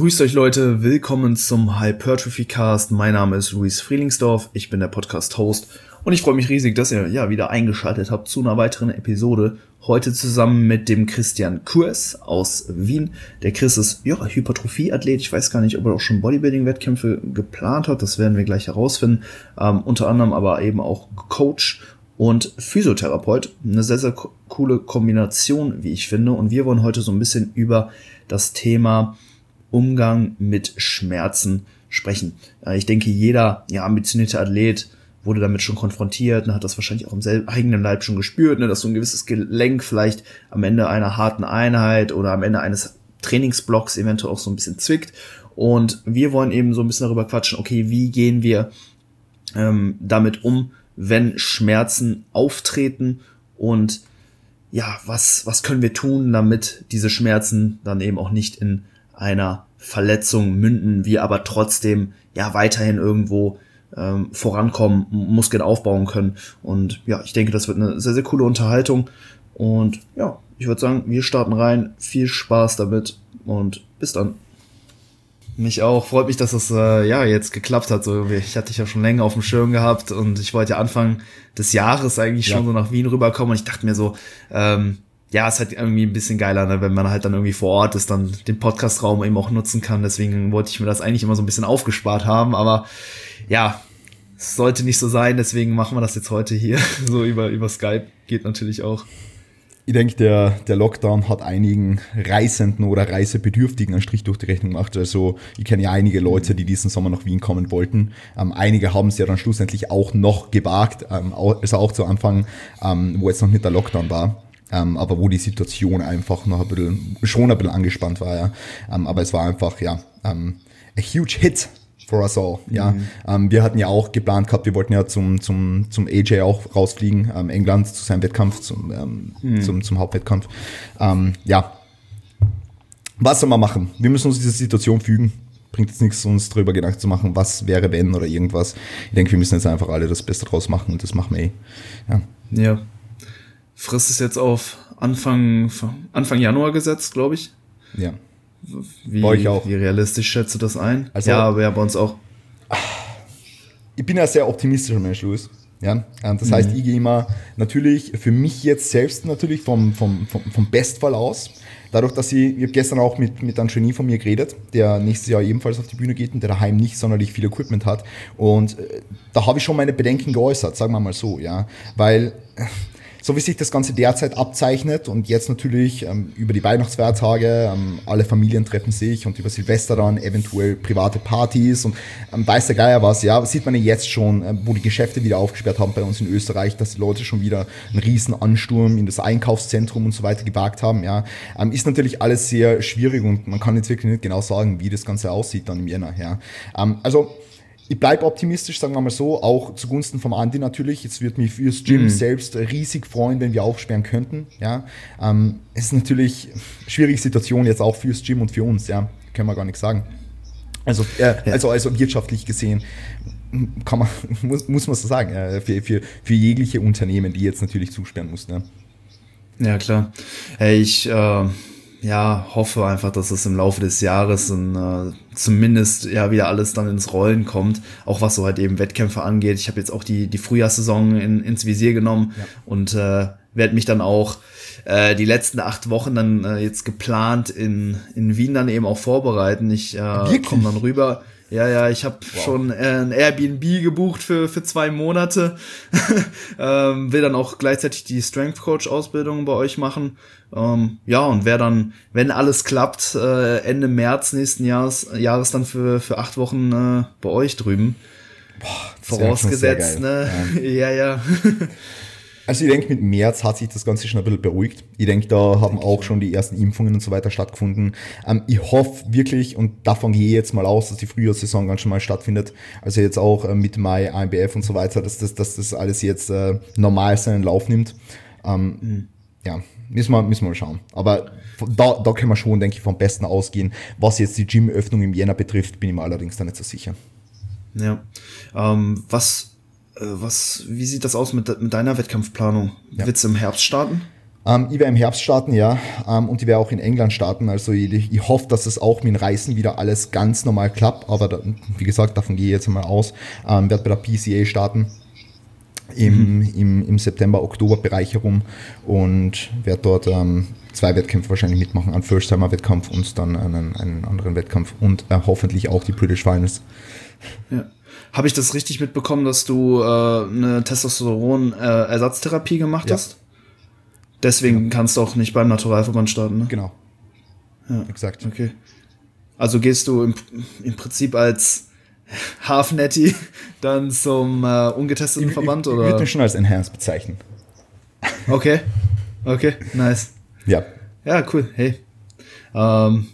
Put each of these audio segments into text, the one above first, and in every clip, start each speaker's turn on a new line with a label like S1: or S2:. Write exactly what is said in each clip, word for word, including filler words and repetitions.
S1: Grüßt euch Leute, willkommen zum Hypertrophy Cast. Mein Name ist Luis Frielingsdorf, ich bin der Podcast-Host und ich freue mich riesig, dass ihr ja wieder eingeschaltet habt zu einer weiteren Episode. Heute zusammen mit dem Christian Kurs aus Wien. Der Chris ist ja Hypertrophie-Athlet. Ich weiß gar nicht, ob er auch schon Bodybuilding-Wettkämpfe geplant hat. Das werden wir gleich herausfinden. Ähm, unter anderem aber eben auch Coach und Physiotherapeut. Eine sehr, sehr co- coole Kombination, wie ich finde. Und wir wollen heute so ein bisschen über das Thema Umgang mit Schmerzen sprechen. Äh, ich denke, jeder ja, ambitionierte Athlet wurde damit schon konfrontiert und hat das wahrscheinlich auch im selben eigenen Leib schon gespürt, ne, dass so ein gewisses Gelenk vielleicht am Ende einer harten Einheit oder am Ende eines Trainingsblocks eventuell auch so ein bisschen zwickt. Und wir wollen eben so ein bisschen darüber quatschen, okay, wie gehen wir ähm, damit um, wenn Schmerzen auftreten und ja, was, was können wir tun, damit diese Schmerzen dann eben auch nicht in einer Verletzung münden, wir aber trotzdem ja weiterhin irgendwo ähm, vorankommen, Muskeln aufbauen können. Und ja, ich denke, das wird eine sehr, sehr coole Unterhaltung. Und ja, ich würde sagen, wir starten rein. Viel Spaß damit und bis dann. Mich auch. Freut mich, dass es äh, ja jetzt geklappt hat. So, ich hatte dich ja schon länger auf dem Schirm gehabt und ich wollte ja Anfang des Jahres eigentlich ja. schon so nach Wien rüberkommen und ich dachte mir so, ähm, ja, ist halt irgendwie ein bisschen geiler, ne, wenn man halt dann irgendwie vor Ort ist, dann den Podcastraum eben auch nutzen kann. Deswegen wollte ich mir das eigentlich immer so ein bisschen aufgespart haben, aber ja, es sollte nicht so sein, deswegen machen wir das jetzt heute hier, so über über Skype, geht natürlich auch.
S2: Ich denke, der, der Lockdown hat einigen Reisenden oder Reisebedürftigen einen Strich durch die Rechnung gemacht. Also ich kenne ja einige Leute, die diesen Sommer nach Wien kommen wollten. Ähm, einige haben es ja dann schlussendlich auch noch gewagt, ähm, also auch zu Anfang, ähm, wo jetzt noch nicht der Lockdown war. Ähm, aber wo die Situation einfach noch ein bisschen, schon ein bisschen angespannt war, ja. Ähm, aber es war einfach, ja, ähm, a huge hit for us all, ja. Mhm. Ähm, wir hatten ja auch geplant gehabt, wir wollten ja zum, zum, zum A J auch rausfliegen, ähm, England, zu seinem Wettkampf, zum, ähm, mhm. zum, zum Hauptwettkampf. Ähm, ja. Was soll man machen? Wir müssen uns dieser Situation fügen. Bringt jetzt nichts, uns darüber Gedanken zu machen, was wäre, wenn oder irgendwas. Ich denke, wir müssen jetzt einfach alle das Beste draus machen und das machen wir eh. Ja.
S1: Ja. Frist ist jetzt auf Anfang, Anfang Januar gesetzt, glaube ich.
S2: Ja.
S1: Wie, bei euch auch. Wie realistisch schätzt du das ein?
S2: Also,
S1: ja, aber ja, bei uns auch.
S2: Ich bin ja sehr optimistischer Mensch, Luis. Ja, das heißt, mhm. ich gehe immer natürlich für mich jetzt selbst natürlich vom, vom, vom, vom Bestfall aus. Dadurch, dass ich, ich habe gestern auch mit, mit einem Genie von mir geredet, der nächstes Jahr ebenfalls auf die Bühne geht und der daheim nicht sonderlich viel Equipment hat. Und äh, da habe ich schon meine Bedenken geäußert, sagen wir mal so, ja. Weil so wie sich das Ganze derzeit abzeichnet und jetzt natürlich ähm, über die Weihnachtsfeiertage, ähm, alle Familien treffen sich und über Silvester dann eventuell private Partys und ähm, weiß der Geier was, ja, sieht man ja jetzt schon, äh, wo die Geschäfte wieder aufgesperrt haben bei uns in Österreich, dass die Leute schon wieder einen riesen Ansturm in das Einkaufszentrum und so weiter gewagt haben, ja, ähm, ist natürlich alles sehr schwierig und man kann jetzt wirklich nicht genau sagen, wie das Ganze aussieht dann im Jänner, ja. Ähm, also ich bleibe optimistisch, sagen wir mal so, auch zugunsten vom Andi natürlich. Es wird mich fürs Gym mhm. selbst riesig freuen, wenn wir aufsperren könnten. Ja, ähm, es ist natürlich eine schwierige Situation jetzt auch fürs Gym und für uns. Ja, können wir gar nichts sagen. Also, äh, ja. also, also wirtschaftlich gesehen kann man, muss, muss man so sagen, äh, für, für, für jegliche Unternehmen, die jetzt natürlich zusperren mussten. Ja,
S1: ja klar. Hey, ich äh ja, hoffe einfach, dass es im Laufe des Jahres und, äh, zumindest ja wieder alles dann ins Rollen kommt, auch was so halt eben Wettkämpfe angeht. Ich habe jetzt auch die die Frühjahrssaison in, ins Visier genommen ja. und äh, werde mich dann auch äh, die letzten acht Wochen dann äh, jetzt geplant in in Wien dann eben auch vorbereiten. Ich äh, komme dann rüber. Ja, ja, ich habe wow. schon äh, ein Airbnb gebucht für für zwei Monate. ähm, will dann auch gleichzeitig die Strength Coach Ausbildung bei euch machen. Ähm, ja, und wer dann, wenn alles klappt, äh, Ende März nächsten Jahres, Jahres dann für für acht Wochen äh, bei euch drüben.
S2: Boah,
S1: vorausgesetzt, ne? Ja, ja. ja.
S2: Also ich denke, mit März hat sich das Ganze schon ein bisschen beruhigt. Ich denke, da haben auch schon die ersten Impfungen und so weiter stattgefunden. Ähm, ich hoffe wirklich, und davon gehe ich jetzt mal aus, dass die Frühjahrssaison ganz schon mal stattfindet. Also jetzt auch äh, Mitte Mai, A M B F und so weiter, dass das, dass das alles jetzt äh, normal seinen Lauf nimmt. Ähm, mhm. Ja, müssen wir, müssen wir mal schauen. Aber da, da können wir schon, denke ich, vom Besten ausgehen. Was jetzt die Gym-Öffnung im Jänner betrifft, bin ich mir allerdings da nicht so sicher.
S1: Ja, ähm, was... Was, wie sieht das aus mit, mit deiner Wettkampfplanung? Ja. Willst du im Herbst starten?
S2: Ähm, ich werde im Herbst starten, ja, ähm, und ich werde auch in England starten, also ich, ich hoffe, dass es auch mit dem Reisen wieder alles ganz normal klappt, aber da, wie gesagt, davon gehe ich jetzt mal aus. Ähm, werde bei der P C A starten im, mhm. im, im September, Oktober-Bereich herum und werde dort ähm, zwei Wettkämpfe wahrscheinlich mitmachen, einen First-Timer-Wettkampf und dann einen, einen anderen Wettkampf und äh, hoffentlich auch die British Finals.
S1: Ja. Habe ich das richtig mitbekommen, dass du äh, eine Testosteron-Ersatztherapie gemacht
S2: ja.
S1: hast? Deswegen genau. kannst du auch nicht beim Naturalverband starten, ne?
S2: Genau.
S1: Ja,
S2: exakt.
S1: Okay. Also gehst du im, im Prinzip als Half-Netty dann zum äh, ungetesteten
S2: ich,
S1: Verband?
S2: Ich, ich
S1: oder?
S2: würde mich schon als Enhanced bezeichnen.
S1: Okay. Okay, nice.
S2: Ja.
S1: Ja, cool. Hey. Ähm,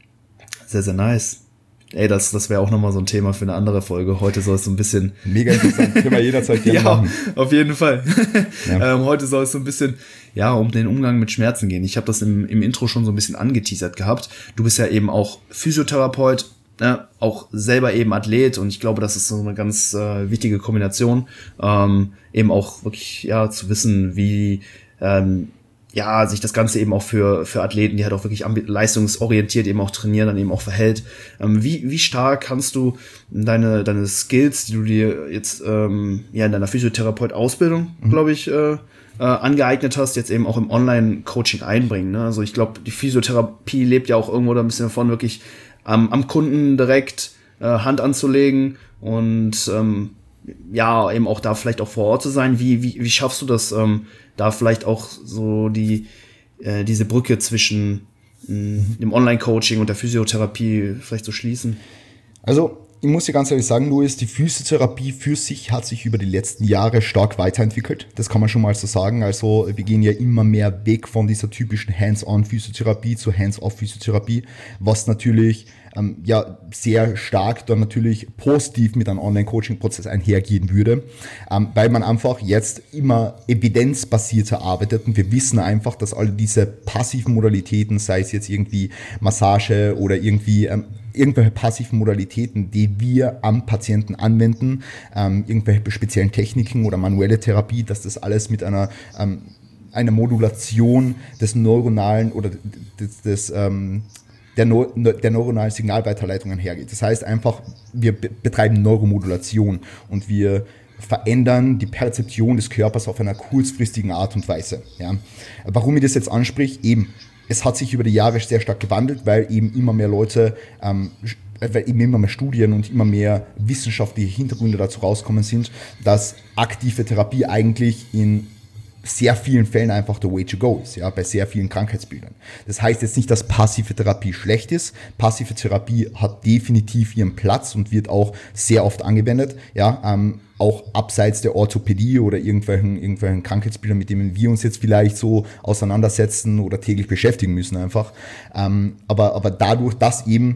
S1: sehr, sehr nice. Ey, das, das wäre auch nochmal so ein Thema für eine andere Folge. Heute soll es so ein bisschen...
S2: Mega interessant, können wir jederzeit gerne
S1: ja,
S2: machen.
S1: Auf jeden Fall.
S2: Ja.
S1: ähm, heute soll es so ein bisschen, ja, um den Umgang mit Schmerzen gehen. Ich habe das im, im Intro schon so ein bisschen angeteasert gehabt. Du bist ja eben auch Physiotherapeut, ne? Auch selber eben Athlet und ich glaube, das ist so eine ganz äh, wichtige Kombination. Ähm, eben auch wirklich, ja, zu wissen, wie... Ähm, ja, sich das Ganze eben auch für für Athleten, die halt auch wirklich ambi- leistungsorientiert eben auch trainieren, dann eben auch verhält. Ähm, wie wie stark kannst du deine deine Skills, die du dir jetzt ähm, ja in deiner Physiotherapeut-Ausbildung, mhm. glaube ich, äh, äh, angeeignet hast, jetzt eben auch im Online-Coaching einbringen? Ne? Also ich glaube, die Physiotherapie lebt ja auch irgendwo da ein bisschen davon, wirklich am am Kunden direkt äh, Hand anzulegen und ähm, ja, eben auch da vielleicht auch vor Ort zu sein. Wie, wie, wie schaffst du das, ähm, da vielleicht auch so die, äh, diese Brücke zwischen mh, dem Online-Coaching und der Physiotherapie vielleicht zu schließen?
S2: Also, ich muss dir ganz ehrlich sagen, Luis, die Physiotherapie für sich hat sich über die letzten Jahre stark weiterentwickelt. Das kann man schon mal so sagen. Also, wir gehen ja immer mehr weg von dieser typischen Hands-on-Physiotherapie zur Hands-off-Physiotherapie, was natürlich ähm, ja sehr stark dann natürlich positiv mit einem Online-Coaching-Prozess einhergehen würde, ähm, weil man einfach jetzt immer evidenzbasierter arbeitet und wir wissen einfach, dass alle diese passiven Modalitäten, sei es jetzt irgendwie Massage oder irgendwie ähm, irgendwelche passiven Modalitäten, die wir am Patienten anwenden, ähm, irgendwelche speziellen Techniken oder manuelle Therapie, dass das alles mit einer ähm, einer Modulation des neuronalen oder des, des ähm, der, Neu- der neuronalen Signalweiterleitung einhergeht. Das heißt einfach, wir be- betreiben Neuromodulation und wir verändern die Perzeption des Körpers auf einer kurzfristigen Art und Weise. Ja. Warum ich das jetzt ansprich? Eben, es hat sich über die Jahre sehr stark gewandelt, weil eben immer mehr Leute, ähm, weil eben immer mehr Studien und immer mehr wissenschaftliche Hintergründe dazu rauskommen sind, dass aktive Therapie eigentlich in sehr vielen Fällen einfach the way to go ist, ja, bei sehr vielen Krankheitsbildern. Das heißt jetzt nicht, dass passive Therapie schlecht ist. Passive Therapie hat definitiv ihren Platz und wird auch sehr oft angewendet, ja, ähm, auch abseits der Orthopädie oder irgendwelchen, irgendwelchen Krankheitsbildern, mit denen wir uns jetzt vielleicht so auseinandersetzen oder täglich beschäftigen müssen einfach. Ähm, aber, aber dadurch, dass eben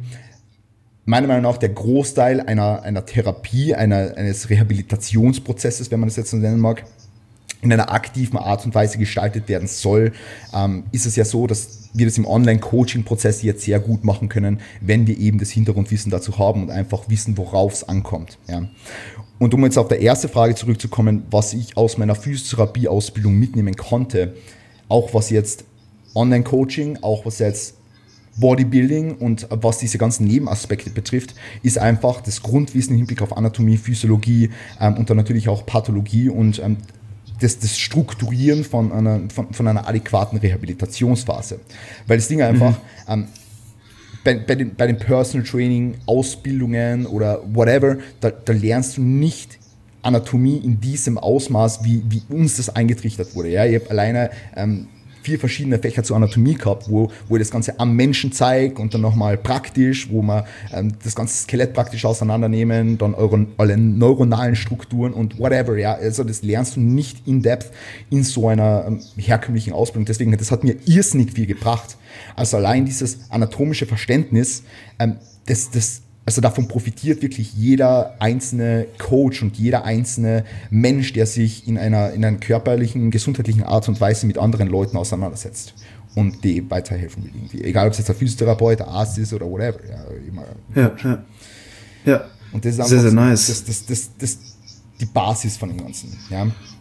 S2: meiner Meinung nach der Großteil einer, einer Therapie, einer, eines Rehabilitationsprozesses, wenn man das jetzt so nennen mag, in einer aktiven Art und Weise gestaltet werden soll, ähm, ist es ja so, dass wir das im Online-Coaching-Prozess jetzt sehr gut machen können, wenn wir eben das Hintergrundwissen dazu haben und einfach wissen, worauf es ankommt. Ja. Und um jetzt auf die erste Frage zurückzukommen, was ich aus meiner Physiotherapie-Ausbildung mitnehmen konnte, auch was jetzt Online-Coaching, auch was jetzt Bodybuilding und was diese ganzen Nebenaspekte betrifft, ist einfach das Grundwissen im Hinblick auf Anatomie, Physiologie ähm, und dann natürlich auch Pathologie und ähm, Das, das Strukturieren von einer, von, von einer adäquaten Rehabilitationsphase. Weil das Ding einfach, mhm. ähm, bei, bei, den, bei den Personal Training, Ausbildungen oder whatever, da, da lernst du nicht Anatomie in diesem Ausmaß, wie, wie uns das eingetrichtert wurde. Ja? Ich habe alleine ähm, vier verschiedene Fächer zur Anatomie gehabt, wo, wo ich das Ganze am Menschen zeige und dann nochmal praktisch, wo wir ähm, das ganze Skelett praktisch auseinandernehmen, dann eure, alle neuronalen Strukturen und whatever, ja, also das lernst du nicht in depth in so einer ähm, herkömmlichen Ausbildung, deswegen, das hat mir irrsinnig viel gebracht. Also allein dieses anatomische Verständnis, ähm, das, das Also davon profitiert wirklich jeder einzelne Coach und jeder einzelne Mensch, der sich in einer, in einer körperlichen, gesundheitlichen Art und Weise mit anderen Leuten auseinandersetzt und die weiterhelfen will irgendwie. Egal, ob es jetzt ein Physiotherapeut, ein Arzt ist oder whatever. Ja, immer
S1: ja, ja. ja.
S2: Und das ist einfach
S1: sehr, sehr nice.
S2: Das, das, das, das, die Basis von dem Ganzen. Ja.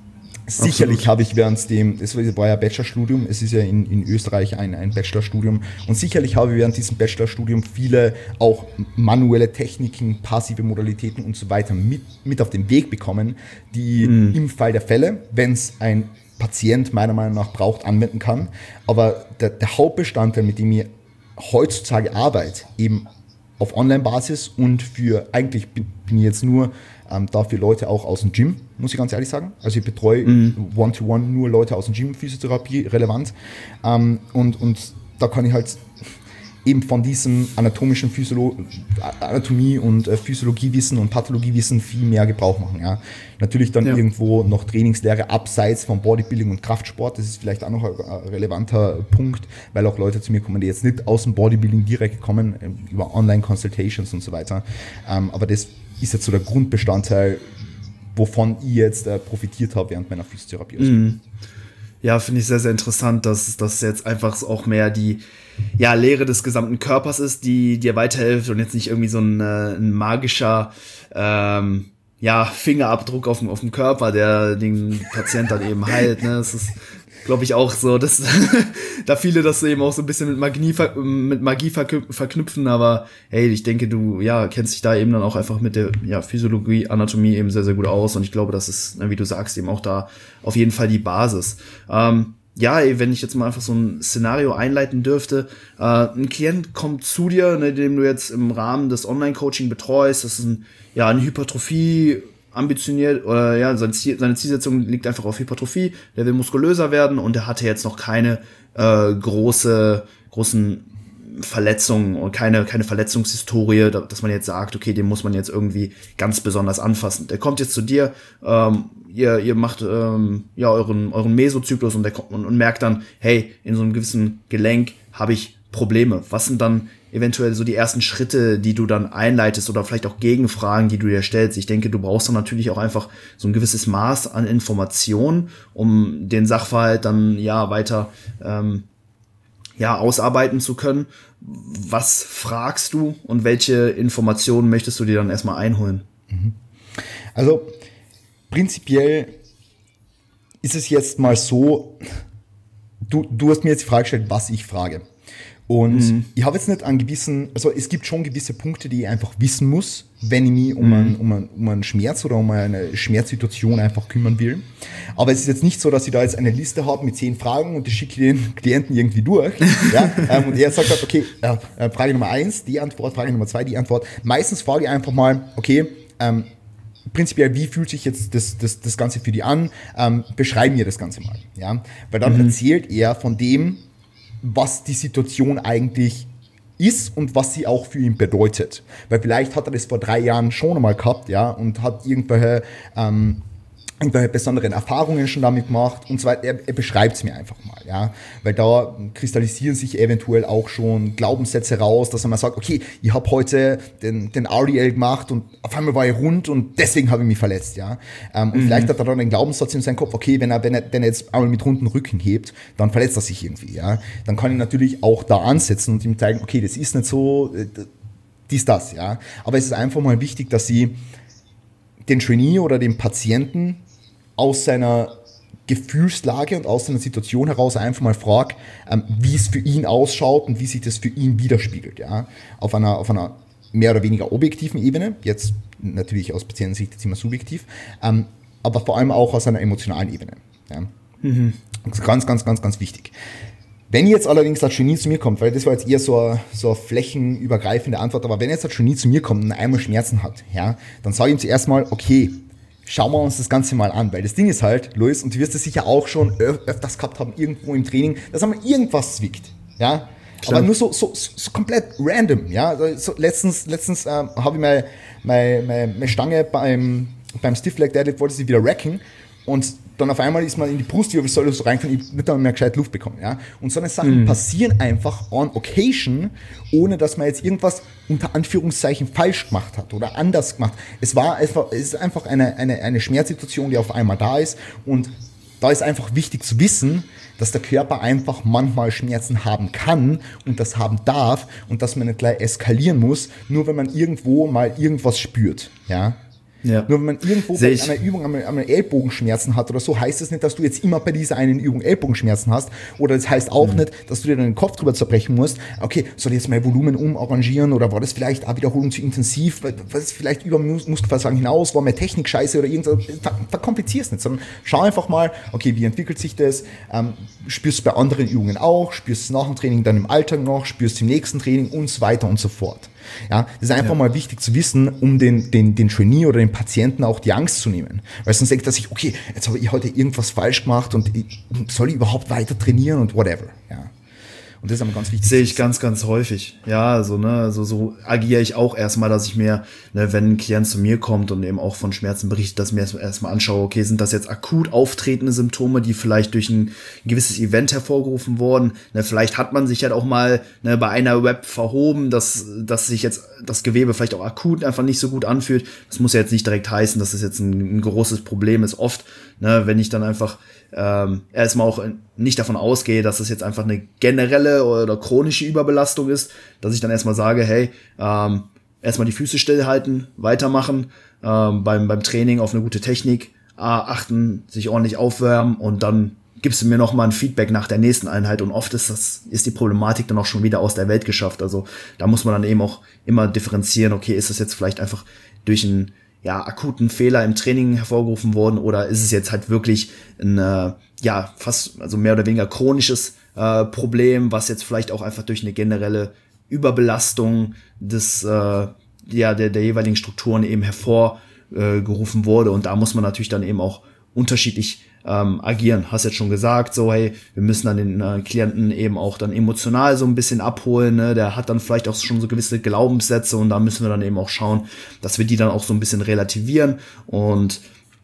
S2: Sicherlich habe ich während dem, das war ja Bachelorstudium, es ist ja in, in Österreich ein, ein Bachelorstudium, und sicherlich habe ich während diesem Bachelorstudium viele auch manuelle Techniken, passive Modalitäten und so weiter mit, mit auf den Weg bekommen, die mhm. im Fall der Fälle, wenn es ein Patient meiner Meinung nach braucht, anwenden kann. Aber der, der Hauptbestandteil, mit dem ich heutzutage arbeite, eben auf Online-Basis und für, eigentlich bin, bin ich jetzt nur ähm, da für Leute auch aus dem Gym, muss ich ganz ehrlich sagen. Also ich betreue mhm. One-to-One nur Leute aus dem Gym, Physiotherapie relevant. Ähm, und, und da kann ich halt eben von diesem anatomischen Physiolo- Anatomie- und äh, Physiologiewissen und Pathologiewissen viel mehr Gebrauch machen. Ja. Natürlich dann ja. irgendwo noch Trainingslehre abseits von Bodybuilding und Kraftsport. Das ist vielleicht auch noch ein, ein relevanter Punkt, weil auch Leute zu mir kommen, die jetzt nicht aus dem Bodybuilding direkt kommen, äh, über Online-Consultations und so weiter. Ähm, aber das ist jetzt so der Grundbestandteil, wovon ich jetzt äh, profitiert habe während meiner Physiotherapie.
S1: Mhm. Ja, finde ich sehr, sehr interessant, dass das jetzt einfach auch mehr die ja, Lehre des gesamten Körpers ist, die dir weiterhilft und jetzt nicht irgendwie so ein, äh, ein magischer ähm, ja, Fingerabdruck auf dem, auf dem Körper, der den Patient dann eben heilt. Ne? Das ist, glaube ich, auch so, dass da viele das eben auch so ein bisschen mit Magie, mit Magie verknüpfen, aber hey, ich denke, du ja kennst dich da eben dann auch einfach mit der ja, Physiologie, Anatomie eben sehr, sehr gut aus, und ich glaube, das ist, wie du sagst, eben auch da auf jeden Fall die Basis. Ähm, ja, ey, wenn ich jetzt mal einfach so ein Szenario einleiten dürfte, äh, ein Klient kommt zu dir, ne, den du jetzt im Rahmen des Online-Coaching betreust, das ist ein, ja, eine Hypertrophie, ambitioniert, oder ja, seine, Ziel, seine Zielsetzung liegt einfach auf Hypertrophie, der will muskulöser werden und der hatte jetzt noch keine äh, große, großen Verletzungen und keine, keine Verletzungshistorie, dass man jetzt sagt, okay, den muss man jetzt irgendwie ganz besonders anfassen. Der kommt jetzt zu dir, ähm, ihr, ihr macht ähm, ja euren, euren Mesozyklus und, der kommt, und, und merkt dann, hey, in so einem gewissen Gelenk habe ich Probleme. Was sind dann eventuell so die ersten Schritte, die du dann einleitest, oder vielleicht auch Gegenfragen, die du dir stellst? Ich denke, du brauchst dann natürlich auch einfach so ein gewisses Maß an Information, um den Sachverhalt dann ja weiter ähm, ja ausarbeiten zu können. Was fragst du und welche Informationen möchtest du dir dann erstmal einholen?
S2: Also prinzipiell ist es jetzt mal so, du, du hast mir jetzt die Frage gestellt, was ich frage. Und mhm. ich habe jetzt nicht an gewissen, also es gibt schon gewisse Punkte, die ich einfach wissen muss, wenn ich mich um, mhm. einen, um, einen, um einen Schmerz oder um eine Schmerzsituation einfach kümmern will. Aber es ist jetzt nicht so, dass ich da jetzt eine Liste habe mit zehn Fragen und die schicke den Klienten irgendwie durch. Ja? ähm, und er sagt halt, okay, äh, Frage Nummer eins, die Antwort, Frage Nummer zwei, die Antwort. Meistens frage ich einfach mal, okay, ähm, prinzipiell, wie fühlt sich jetzt das, das, das Ganze für die an? Ähm, beschreib mir das Ganze mal. Ja? Weil dann mhm. erzählt er von dem, was die Situation eigentlich ist und was sie auch für ihn bedeutet. Weil vielleicht hat er das vor drei Jahren schon einmal gehabt, ja, und hat irgendwelche, ähm, irgendwelche besonderen Erfahrungen schon damit gemacht und so weiter. Er, er beschreibt es mir einfach mal, ja, weil da kristallisieren sich eventuell auch schon Glaubenssätze raus, dass er mal sagt, okay, ich habe heute den, den R D L gemacht und auf einmal war ich rund und deswegen habe ich mich verletzt, ja. Ähm, und mhm. vielleicht hat er dann den Glaubenssatz in seinem Kopf, okay, wenn er, wenn er, wenn er jetzt einmal mit runden Rücken hebt, dann verletzt er sich irgendwie, ja. Dann kann ich natürlich auch da ansetzen und ihm zeigen, okay, das ist nicht so, dies, das, ja. Aber es ist einfach mal wichtig, dass sie den Trainee oder den Patienten aus seiner Gefühlslage und aus seiner Situation heraus einfach mal fragt, ähm, wie es für ihn ausschaut und wie sich das für ihn widerspiegelt. Ja? Auf einer, auf einer mehr oder weniger objektiven Ebene, jetzt natürlich aus Patientensicht jetzt immer subjektiv, ähm, aber vor allem auch aus einer emotionalen Ebene. Ja? Mhm. Das ist ganz, ganz, ganz, ganz wichtig. Wenn jetzt allerdings das Genie zu mir kommt, weil das war jetzt eher so eine, so eine flächenübergreifende Antwort, aber wenn jetzt das Genie zu mir kommt und einmal Schmerzen hat, ja, dann sage ich ihm zuerst mal, okay, schauen wir uns das Ganze mal an, weil das Ding ist halt, Luis, und du wirst es sicher auch schon öf- öfters gehabt haben, irgendwo im Training, dass einmal irgendwas zwickt, ja, klar. Aber nur so, so, so komplett random, ja, also so letztens, letztens ähm, habe ich meine, meine, meine, meine Stange beim, beim Stiff Leg Deadlift, wollte sie wieder racken und dann auf einmal ist man in die Brustwirbelsäule so reingekommen, ich nicht mehr gescheit Luft bekommen, ja. Und so eine Sachen mhm. passieren einfach on occasion, ohne dass man jetzt irgendwas unter Anführungszeichen falsch gemacht hat oder anders gemacht. Es war einfach, es ist einfach eine, eine, eine Schmerzsituation, die auf einmal da ist, und da ist einfach wichtig zu wissen, dass der Körper einfach manchmal Schmerzen haben kann und das haben darf und dass man nicht gleich eskalieren muss, nur wenn man irgendwo mal irgendwas spürt, ja. Ja. Nur wenn man irgendwo
S1: Seh
S2: bei
S1: ich.
S2: einer Übung einmal, einmal Ellbogenschmerzen hat oder so, heißt das nicht, dass du jetzt immer bei dieser einen Übung Ellbogenschmerzen hast. Oder das heißt auch mhm. nicht, dass du dir den Kopf drüber zerbrechen musst. Okay, soll ich jetzt mein Volumen umarrangieren oder war das vielleicht eine Wiederholung zu intensiv? Was ist vielleicht über Mus- Muskelversagen hinaus? War meine Technik scheiße oder irgendwas? Ver- Verkomplizier's nicht, sondern schau einfach mal, okay, wie entwickelt sich das? Ähm, spürst du bei anderen Übungen auch? Spürst du es nach dem Training dann im Alltag noch? Spürst du im nächsten Training und so weiter und so fort. Ja, das ist einfach ja. mal wichtig zu wissen, um den, den, den Trainee oder den Patienten auch die Angst zu nehmen. Weil sonst denkt er sich, okay, jetzt habe ich heute irgendwas falsch gemacht und ich, soll ich überhaupt weiter trainieren und whatever. Ja. Und das ist aber ganz wichtig.
S1: Sehe ich ganz, ganz häufig. Ja, also, ne, also so agiere ich auch erstmal, dass ich mir, ne, wenn ein Klient zu mir kommt und eben auch von Schmerzen berichtet, dass ich mir erstmal anschaue, okay, sind das jetzt akut auftretende Symptome, die vielleicht durch ein gewisses Event hervorgerufen wurden? Ne, vielleicht hat man sich halt auch mal, ne, bei einer Web verhoben, dass, dass sich jetzt das Gewebe vielleicht auch akut einfach nicht so gut anfühlt. Das muss ja jetzt nicht direkt heißen, dass das jetzt ein, ein großes Problem ist. Oft, ne, wenn ich dann einfach ähm, erstmal auch nicht davon ausgehe, dass das jetzt einfach eine generelle oder chronische Überbelastung ist, dass ich dann erstmal sage, hey, ähm, erstmal die Füße stillhalten, weitermachen, ähm, beim, beim Training auf eine gute Technik äh, achten, sich ordentlich aufwärmen und dann gibst du mir noch mal ein Feedback nach der nächsten Einheit und oft ist das, ist die Problematik dann auch schon wieder aus der Welt geschafft. Also da muss man dann eben auch immer differenzieren, okay, ist das jetzt vielleicht einfach durch ein ja, akuten Fehler im Training hervorgerufen worden oder ist es jetzt halt wirklich ein, äh, ja, fast, also mehr oder weniger chronisches äh, Problem, was jetzt vielleicht auch einfach durch eine generelle Überbelastung des, äh, ja, der, der jeweiligen Strukturen eben hervorgerufen äh, wurde und da muss man natürlich dann eben auch unterschiedlich ähm, agieren. Hast jetzt schon gesagt, so hey, wir müssen dann den äh, Klienten eben auch dann emotional so ein bisschen abholen, ne? Der hat dann vielleicht auch schon so gewisse Glaubenssätze und da müssen wir dann eben auch schauen, dass wir die dann auch so ein bisschen relativieren und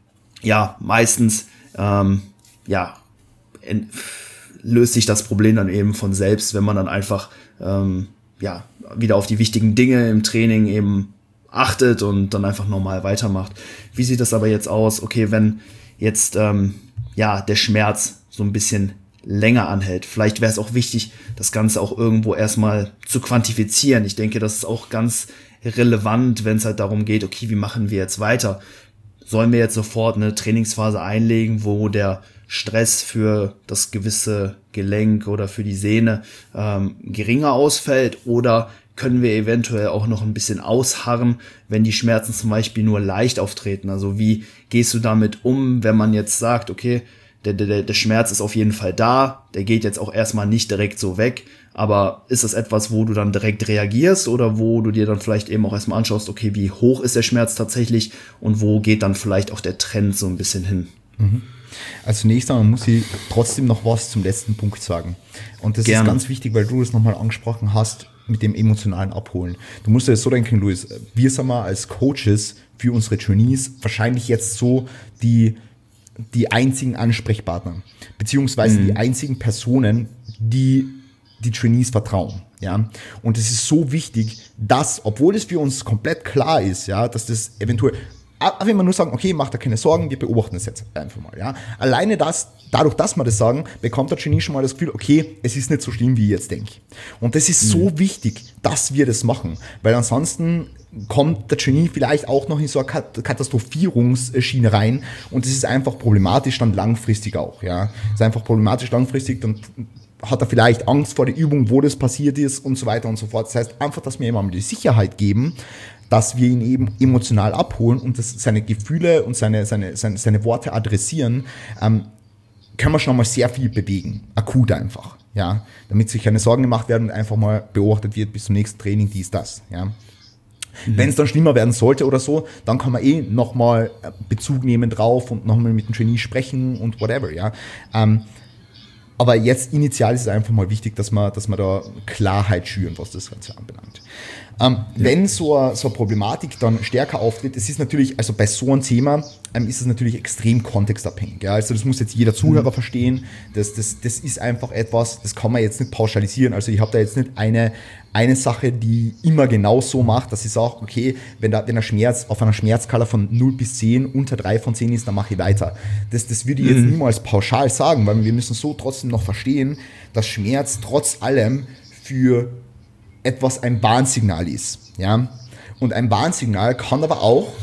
S1: ja, meistens ähm, ja in, löst sich das Problem dann eben von selbst, wenn man dann einfach ähm, ja wieder auf die wichtigen Dinge im Training eben achtet und dann einfach normal weitermacht. Wie sieht das aber jetzt aus? Okay, wenn jetzt ähm, ja der Schmerz so ein bisschen länger anhält. Vielleicht wäre es auch wichtig, das Ganze auch irgendwo erstmal zu quantifizieren. Ich denke, das ist auch ganz relevant, wenn es halt darum geht, okay, wie machen wir jetzt weiter? Sollen wir jetzt sofort eine Trainingsphase einlegen, wo der Stress für das gewisse Gelenk oder für die Sehne ähm, geringer ausfällt oder können wir eventuell auch noch ein bisschen ausharren, wenn die Schmerzen zum Beispiel nur leicht auftreten. Also wie gehst du damit um, wenn man jetzt sagt, okay, der, der, der Schmerz ist auf jeden Fall da, der geht jetzt auch erstmal nicht direkt so weg, aber ist das etwas, wo du dann direkt reagierst oder wo du dir dann vielleicht eben auch erstmal anschaust, okay, wie hoch ist der Schmerz tatsächlich und wo geht dann vielleicht auch der Trend so ein bisschen hin?
S2: Mhm. Also zunächst einmal muss ich trotzdem noch was zum letzten Punkt sagen. Und das Gerne. ist ganz wichtig, weil du es nochmal angesprochen hast, mit dem emotionalen Abholen. Du musst dir das so denken, Luis, wir sind mal als Coaches für unsere Trainees wahrscheinlich jetzt so die, die einzigen Ansprechpartner, beziehungsweise mhm. die einzigen Personen, die die Trainees vertrauen. Ja, und es ist so wichtig, dass, obwohl es für uns komplett klar ist, ja, dass das eventuell, wenn wir nur sagen, okay, macht da keine Sorgen, wir beobachten das jetzt einfach mal, ja. Alleine das, dadurch, dass wir das sagen, bekommt der Trainee schon mal das Gefühl, okay, es ist nicht so schlimm, wie ich jetzt denke. Und das ist mhm. so wichtig, dass wir das machen, weil ansonsten kommt der Trainee vielleicht auch noch in so eine Katastrophierungsschiene rein und das ist einfach problematisch dann langfristig auch, ja. Das ist einfach problematisch langfristig, dann hat er vielleicht Angst vor der Übung, wo das passiert ist und so weiter und so fort. Das heißt einfach, dass wir ihm mal die Sicherheit geben, dass wir ihn eben emotional abholen und das, seine Gefühle und seine, seine, seine, seine Worte adressieren, ähm, können wir schon mal sehr viel bewegen. Akut einfach, ja. Damit sich keine Sorgen gemacht werden und einfach mal beobachtet wird bis zum nächsten Training, dies, das, ja. Mhm. Wenn es dann schlimmer werden sollte oder so, dann kann man eh nochmal Bezug nehmen drauf und nochmal mit dem Trainee sprechen und whatever, ja. Ähm, aber jetzt initial ist es einfach mal wichtig, dass man, dass man da Klarheit schüren, was das Ganze anbelangt. Ähm, ja. Wenn so eine, so eine Problematik dann stärker auftritt, es ist natürlich, also bei so einem Thema ähm, ist es natürlich extrem kontextabhängig. Ja? Also das muss jetzt jeder Zuhörer mhm. verstehen. Das, das, das ist einfach etwas, das kann man jetzt nicht pauschalisieren. Also ich habe da jetzt nicht eine, eine Sache, die immer genau so macht, dass ich sage, okay, wenn, da, wenn der Schmerz auf einer Schmerzskala von null bis zehn unter drei von zehn ist, dann mache ich weiter. Das, das würde ich jetzt mhm. niemals pauschal sagen, weil wir müssen so trotzdem noch verstehen, dass Schmerz trotz allem für etwas ein Warnsignal ist. Ja? Und ein Warnsignal kann aber auch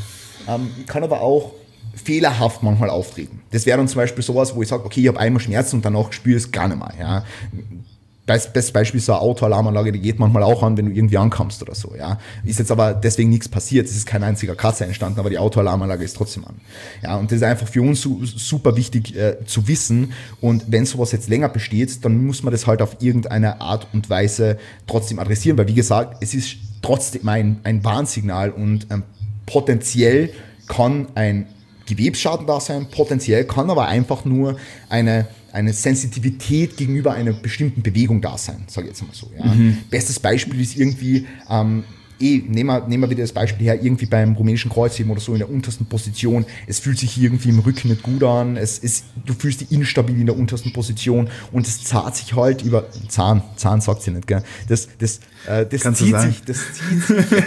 S2: ähm, kann aber auch fehlerhaft manchmal auftreten. Das wäre dann zum Beispiel sowas, wo ich sage, okay, ich habe einmal Schmerzen und danach spüre ich es gar nicht mehr. Ja. Bestes Beispiel ist so eine Autoalarmanlage, die geht manchmal auch an, wenn du irgendwie ankommst oder so. Ja. Ist jetzt aber deswegen nichts passiert, es ist kein einziger Kratzer entstanden, aber die Autoalarmanlage ist trotzdem an. Ja, und das ist einfach für uns su- super wichtig äh, zu wissen. Und wenn sowas jetzt länger besteht, dann muss man das halt auf irgendeine Art und Weise trotzdem adressieren, weil wie gesagt, es ist trotzdem ein, ein Warnsignal und ähm, potenziell kann ein Gewebsschaden da sein, potenziell kann aber einfach nur eine, eine Sensitivität gegenüber einer bestimmten Bewegung da sein, sage ich jetzt mal so. Ja. Mhm. Bestes Beispiel ist irgendwie, ähm, eh, nehmen wir, nehmen wir wieder das Beispiel her, irgendwie beim rumänischen Kreuzheben oder so in der untersten Position, es fühlt sich irgendwie im Rücken nicht gut an, es ist, du fühlst dich instabil in der untersten Position und es zahlt sich halt über, Zahn, Zahn sagt sie nicht, gell, das, das, äh, das
S1: Kannst
S2: zieht sich, das zieht sich,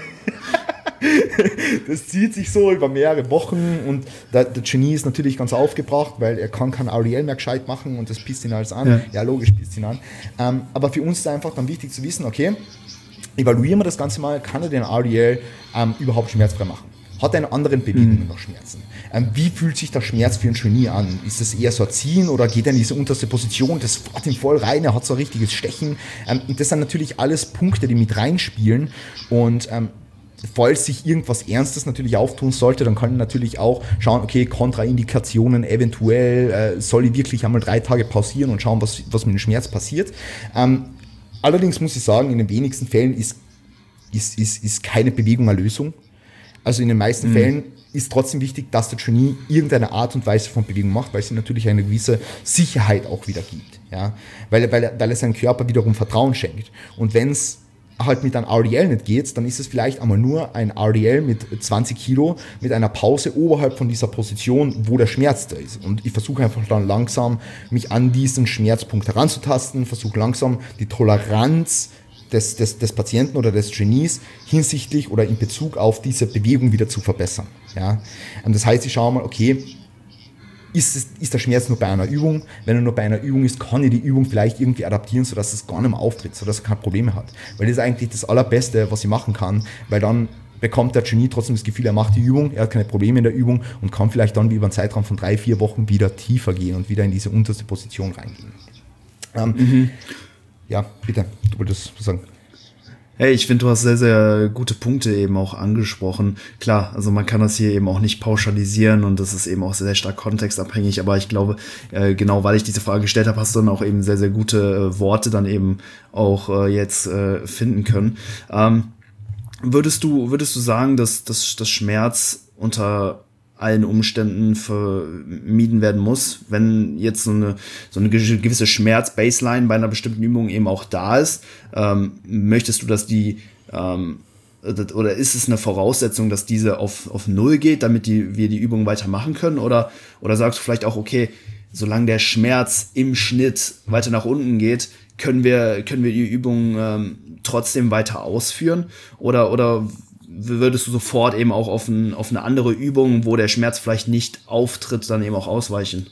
S2: das zieht sich so über mehrere Wochen und der, der Genie ist natürlich ganz aufgebracht, weil er kann kein R D L mehr gescheit machen und das pisst ihn alles an. Ja, ja logisch pisst ihn an. Ähm, aber für uns ist einfach dann wichtig zu wissen, okay, evaluieren wir das Ganze mal, kann er den R D L ähm, überhaupt schmerzfrei machen? Hat er in anderen Bewegungen mhm. noch Schmerzen? Ähm, wie fühlt sich der Schmerz für ein Genie an? Ist das eher so ein Ziehen oder geht er in diese unterste Position? Das fährt ihm voll rein, er hat so ein richtiges Stechen. Ähm, und das sind natürlich alles Punkte, die mit reinspielen und ähm, falls sich irgendwas Ernstes natürlich auftun sollte, dann kann ich natürlich auch schauen, okay, Kontraindikationen eventuell, äh, soll ich wirklich einmal drei Tage pausieren und schauen, was, was mit dem Schmerz passiert. Ähm, allerdings muss ich sagen, in den wenigsten Fällen ist, ist, ist, ist keine Bewegung eine Lösung. Also in den meisten mhm. Fällen ist trotzdem wichtig, dass der Genie irgendeine Art und Weise von Bewegung macht, weil es ihm natürlich eine gewisse Sicherheit auch wieder gibt. Ja? Weil, weil, weil er seinem Körper wiederum Vertrauen schenkt. Und wenn es halt mit einem R D L nicht geht, dann ist es vielleicht einmal nur ein R D L mit zwanzig Kilo mit einer Pause oberhalb von dieser Position, wo der Schmerz da ist. Und ich versuche einfach dann langsam, mich an diesen Schmerzpunkt heranzutasten, versuche langsam die Toleranz des, des, des Patienten oder des Genies hinsichtlich oder in Bezug auf diese Bewegung wieder zu verbessern. Ja? Und das heißt, ich schaue mal, okay, Ist, es, ist der Schmerz nur bei einer Übung? Wenn er nur bei einer Übung ist, kann ich die Übung vielleicht irgendwie adaptieren, sodass es gar nicht mehr auftritt, sodass er keine Probleme hat. Weil das ist eigentlich das Allerbeste, was ich machen kann, weil dann bekommt der Genie trotzdem das Gefühl, er macht die Übung, er hat keine Probleme in der Übung und kann vielleicht dann über einen Zeitraum von drei, vier Wochen wieder tiefer gehen und wieder in diese unterste Position reingehen. Ähm, mhm. Ja, bitte, du wolltest was sagen.
S1: Hey, ich finde, du hast sehr, sehr gute Punkte eben auch angesprochen. Klar, also man kann das hier eben auch nicht pauschalisieren und das ist eben auch sehr stark kontextabhängig, aber ich glaube, äh, genau weil ich diese Frage gestellt habe, hast du dann auch eben sehr, sehr gute äh, Worte dann eben auch äh, jetzt äh, finden können. Ähm, würdest du, würdest du sagen, dass, dass, dass Schmerz unter allen Umständen vermieden werden muss, wenn jetzt so eine, so eine gewisse Schmerz-Baseline bei einer bestimmten Übung eben auch da ist? Ähm, möchtest du, dass die, ähm, oder ist es eine Voraussetzung, dass diese auf, auf Null geht, damit die, wir die Übung weitermachen können? Oder, oder sagst du vielleicht auch, okay, solange der Schmerz im Schnitt weiter nach unten geht, können wir, können wir die Übung ähm, trotzdem weiter ausführen? Oder, oder würdest du sofort eben auch auf, ein, auf eine andere Übung, wo der Schmerz vielleicht nicht auftritt, dann eben auch ausweichen?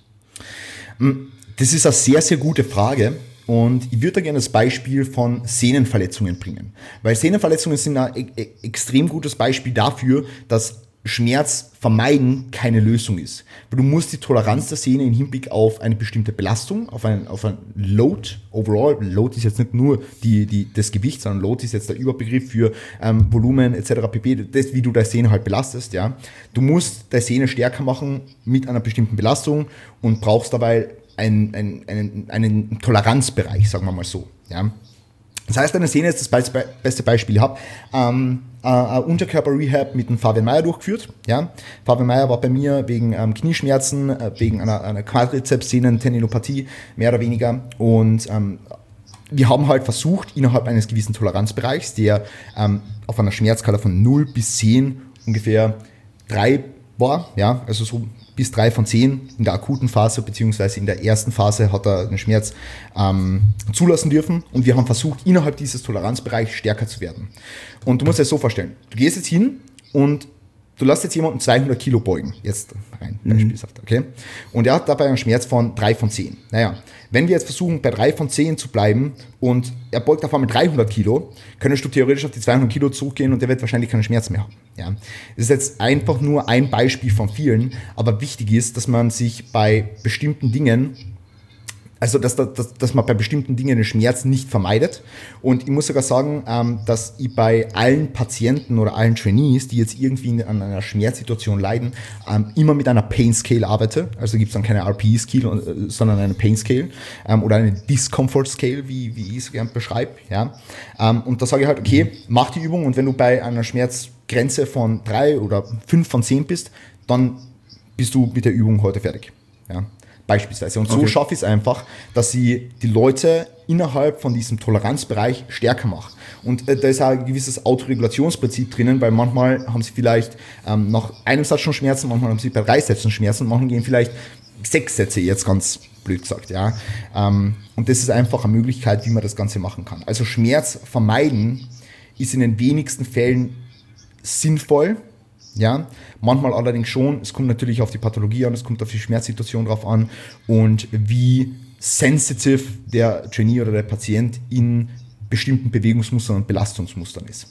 S2: Das ist eine sehr, sehr gute Frage und ich würde da gerne das Beispiel von Sehnenverletzungen bringen. Weil Sehnenverletzungen sind ein e- extrem gutes Beispiel dafür, dass Schmerz vermeiden keine Lösung ist. Weil du musst die Toleranz der Sehne im Hinblick auf eine bestimmte Belastung, auf ein, auf ein Load, overall, Load ist jetzt nicht nur die, die, das Gewicht, sondern Load ist jetzt der Überbegriff für ähm, Volumen et cetera pp., das, wie du deine Sehne halt belastest. Ja. Du musst deine Sehne stärker machen mit einer bestimmten Belastung und brauchst dabei einen, einen, einen, einen Toleranzbereich, sagen wir mal so. Ja. Das heißt, eine Sehne ist das beste Beispiel. Ich habe ähm, ein Unterkörper-Rehab mit dem Fabian Meyer durchgeführt. Ja. Fabian Meyer war bei mir wegen ähm, Knieschmerzen, äh, wegen einer, einer Quadrizeps-Sehnen-Tendinopathie, mehr oder weniger. Und ähm, wir haben halt versucht, innerhalb eines gewissen Toleranzbereichs, der ähm, auf einer Schmerzskala von null bis zehn ungefähr drei war, ja, also so bis drei von zehn in der akuten Phase, beziehungsweise in der ersten Phase hat er den Schmerz ähm, zulassen dürfen und wir haben versucht, innerhalb dieses Toleranzbereichs stärker zu werden. Und du musst dir das so vorstellen, du gehst jetzt hin und du lässt jetzt jemanden zweihundert Kilo beugen, jetzt rein beispielshaft, okay? Und er hat dabei einen Schmerz von drei von zehn. Naja, wenn wir jetzt versuchen, bei drei von zehn zu bleiben und er beugt auf einmal dreihundert Kilo, könntest du theoretisch auf die zweihundert Kilo zurückgehen und der wird wahrscheinlich keinen Schmerz mehr haben. Ja? Das ist jetzt einfach nur ein Beispiel von vielen, aber wichtig ist, dass man sich bei bestimmten Dingen Also, dass, dass, dass man bei bestimmten Dingen den Schmerz nicht vermeidet. Und ich muss sogar sagen, ähm, dass ich bei allen Patienten oder allen Trainees, die jetzt irgendwie an einer Schmerzsituation leiden, ähm, immer mit einer Pain Scale arbeite. Also gibt es dann keine R P E-Scale, sondern eine Pain Scale ähm, oder eine Discomfort Scale, wie, wie ich es gerne beschreibe. Ja? Ähm, und da sage ich halt, okay, mach die Übung und wenn du bei einer Schmerzgrenze von drei oder fünf von zehn bist, dann bist du mit der Übung heute fertig. Ja? Beispielsweise. Und so okay. schaffe ich es einfach, dass ich die Leute innerhalb von diesem Toleranzbereich stärker mache. Und äh, da ist auch ein gewisses Autoregulationsprinzip drinnen, weil manchmal haben sie vielleicht ähm, nach einem Satz schon Schmerzen, manchmal haben sie bei drei Sätzen Schmerzen, manchmal gehen vielleicht sechs Sätze, jetzt ganz blöd gesagt. Ja. Ähm, und das ist einfach eine Möglichkeit, wie man das Ganze machen kann. Also Schmerz vermeiden ist in den wenigsten Fällen sinnvoll. Ja, manchmal allerdings schon. Es kommt natürlich auf die Pathologie an, es kommt auf die Schmerzsituation drauf an und wie sensitiv der Trainee oder der Patient in bestimmten Bewegungsmustern und Belastungsmustern ist.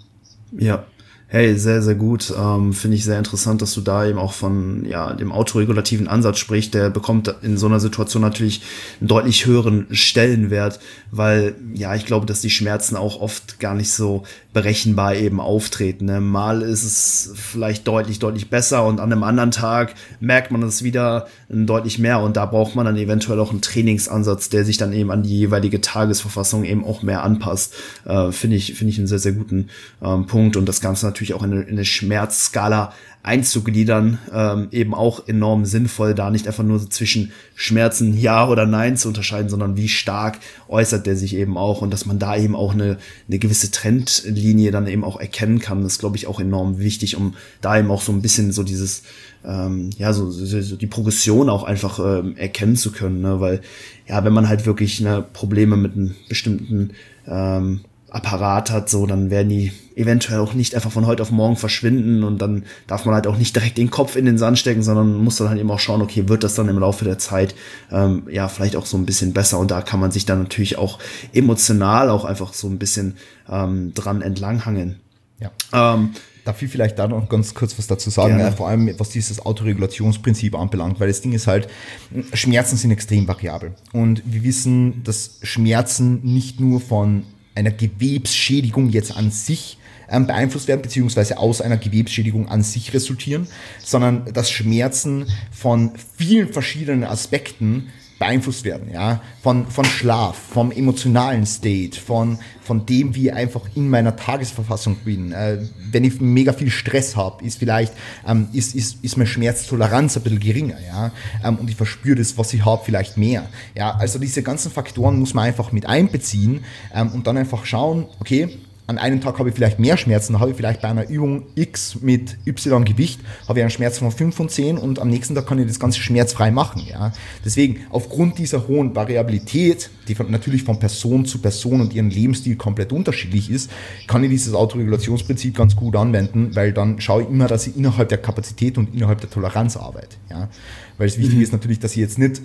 S1: Ja, hey, sehr, sehr gut. Ähm, finde ich sehr interessant, dass du da eben auch von ja dem autoregulativen Ansatz sprichst. Der bekommt in so einer Situation natürlich einen deutlich höheren Stellenwert, weil ja, ich glaube, dass die Schmerzen auch oft gar nicht so berechenbar eben auftreten. Ne? Mal ist es vielleicht deutlich, deutlich besser und an einem anderen Tag merkt man es wieder deutlich mehr und da braucht man dann eventuell auch einen Trainingsansatz, der sich dann eben an die jeweilige Tagesverfassung eben auch mehr anpasst. Äh, finde ich, finde ich einen sehr, sehr guten ähm, Punkt und das Ganze natürlich auch in eine, in eine Schmerzskala einzugliedern, ähm, eben auch enorm sinnvoll, da nicht einfach nur so zwischen Schmerzen ja oder nein zu unterscheiden, sondern wie stark äußert der sich eben auch und dass man da eben auch eine, eine gewisse Trendlinie dann eben auch erkennen kann, das ist, glaube ich, auch enorm wichtig, um da eben auch so ein bisschen so dieses, ähm, ja, so, so, so die Progression auch einfach ähm, erkennen zu können, ne? Weil, ja, wenn man halt wirklich ne, Probleme mit einem bestimmten ähm, Apparat hat, so, dann werden die eventuell auch nicht einfach von heute auf morgen verschwinden und dann darf man halt auch nicht direkt den Kopf in den Sand stecken, sondern muss dann halt eben auch schauen, okay, wird das dann im Laufe der Zeit ähm, ja vielleicht auch so ein bisschen besser und da kann man sich dann natürlich auch emotional auch einfach so ein bisschen ähm, dran entlanghangeln.
S2: Ja. Ähm, Darf ich vielleicht da noch ganz kurz was dazu sagen, ja, vor allem was dieses Autoregulationsprinzip anbelangt, weil das Ding ist halt, Schmerzen sind extrem variabel und wir wissen, dass Schmerzen nicht nur von einer Gewebsschädigung jetzt an sich ähm, beeinflusst werden, beziehungsweise aus einer Gewebsschädigung an sich resultieren, sondern dass Schmerzen von vielen verschiedenen Aspekten beeinflusst werden, ja, von, von Schlaf, vom emotionalen State, von, von dem, wie ich einfach in meiner Tagesverfassung bin. Äh, wenn ich mega viel Stress habe, ist vielleicht, ähm, ist, ist, ist meine Schmerztoleranz ein bisschen geringer, ja, ähm, und ich verspüre das, was ich habe, vielleicht mehr. Ja, also diese ganzen Faktoren muss man einfach mit einbeziehen, ähm, und dann einfach schauen, okay, an einem Tag habe ich vielleicht mehr Schmerzen, da habe ich vielleicht bei einer Übung X mit Y Gewicht, habe ich einen Schmerz von fünf von zehn und am nächsten Tag kann ich das Ganze schmerzfrei machen. Ja. Deswegen, aufgrund dieser hohen Variabilität, die von, natürlich von Person zu Person und ihrem Lebensstil komplett unterschiedlich ist, kann ich dieses Autoregulationsprinzip ganz gut anwenden, weil dann schaue ich immer, dass ich innerhalb der Kapazität und innerhalb der Toleranz arbeite. Ja. Weil es wichtig mhm. ist natürlich, dass ich jetzt nicht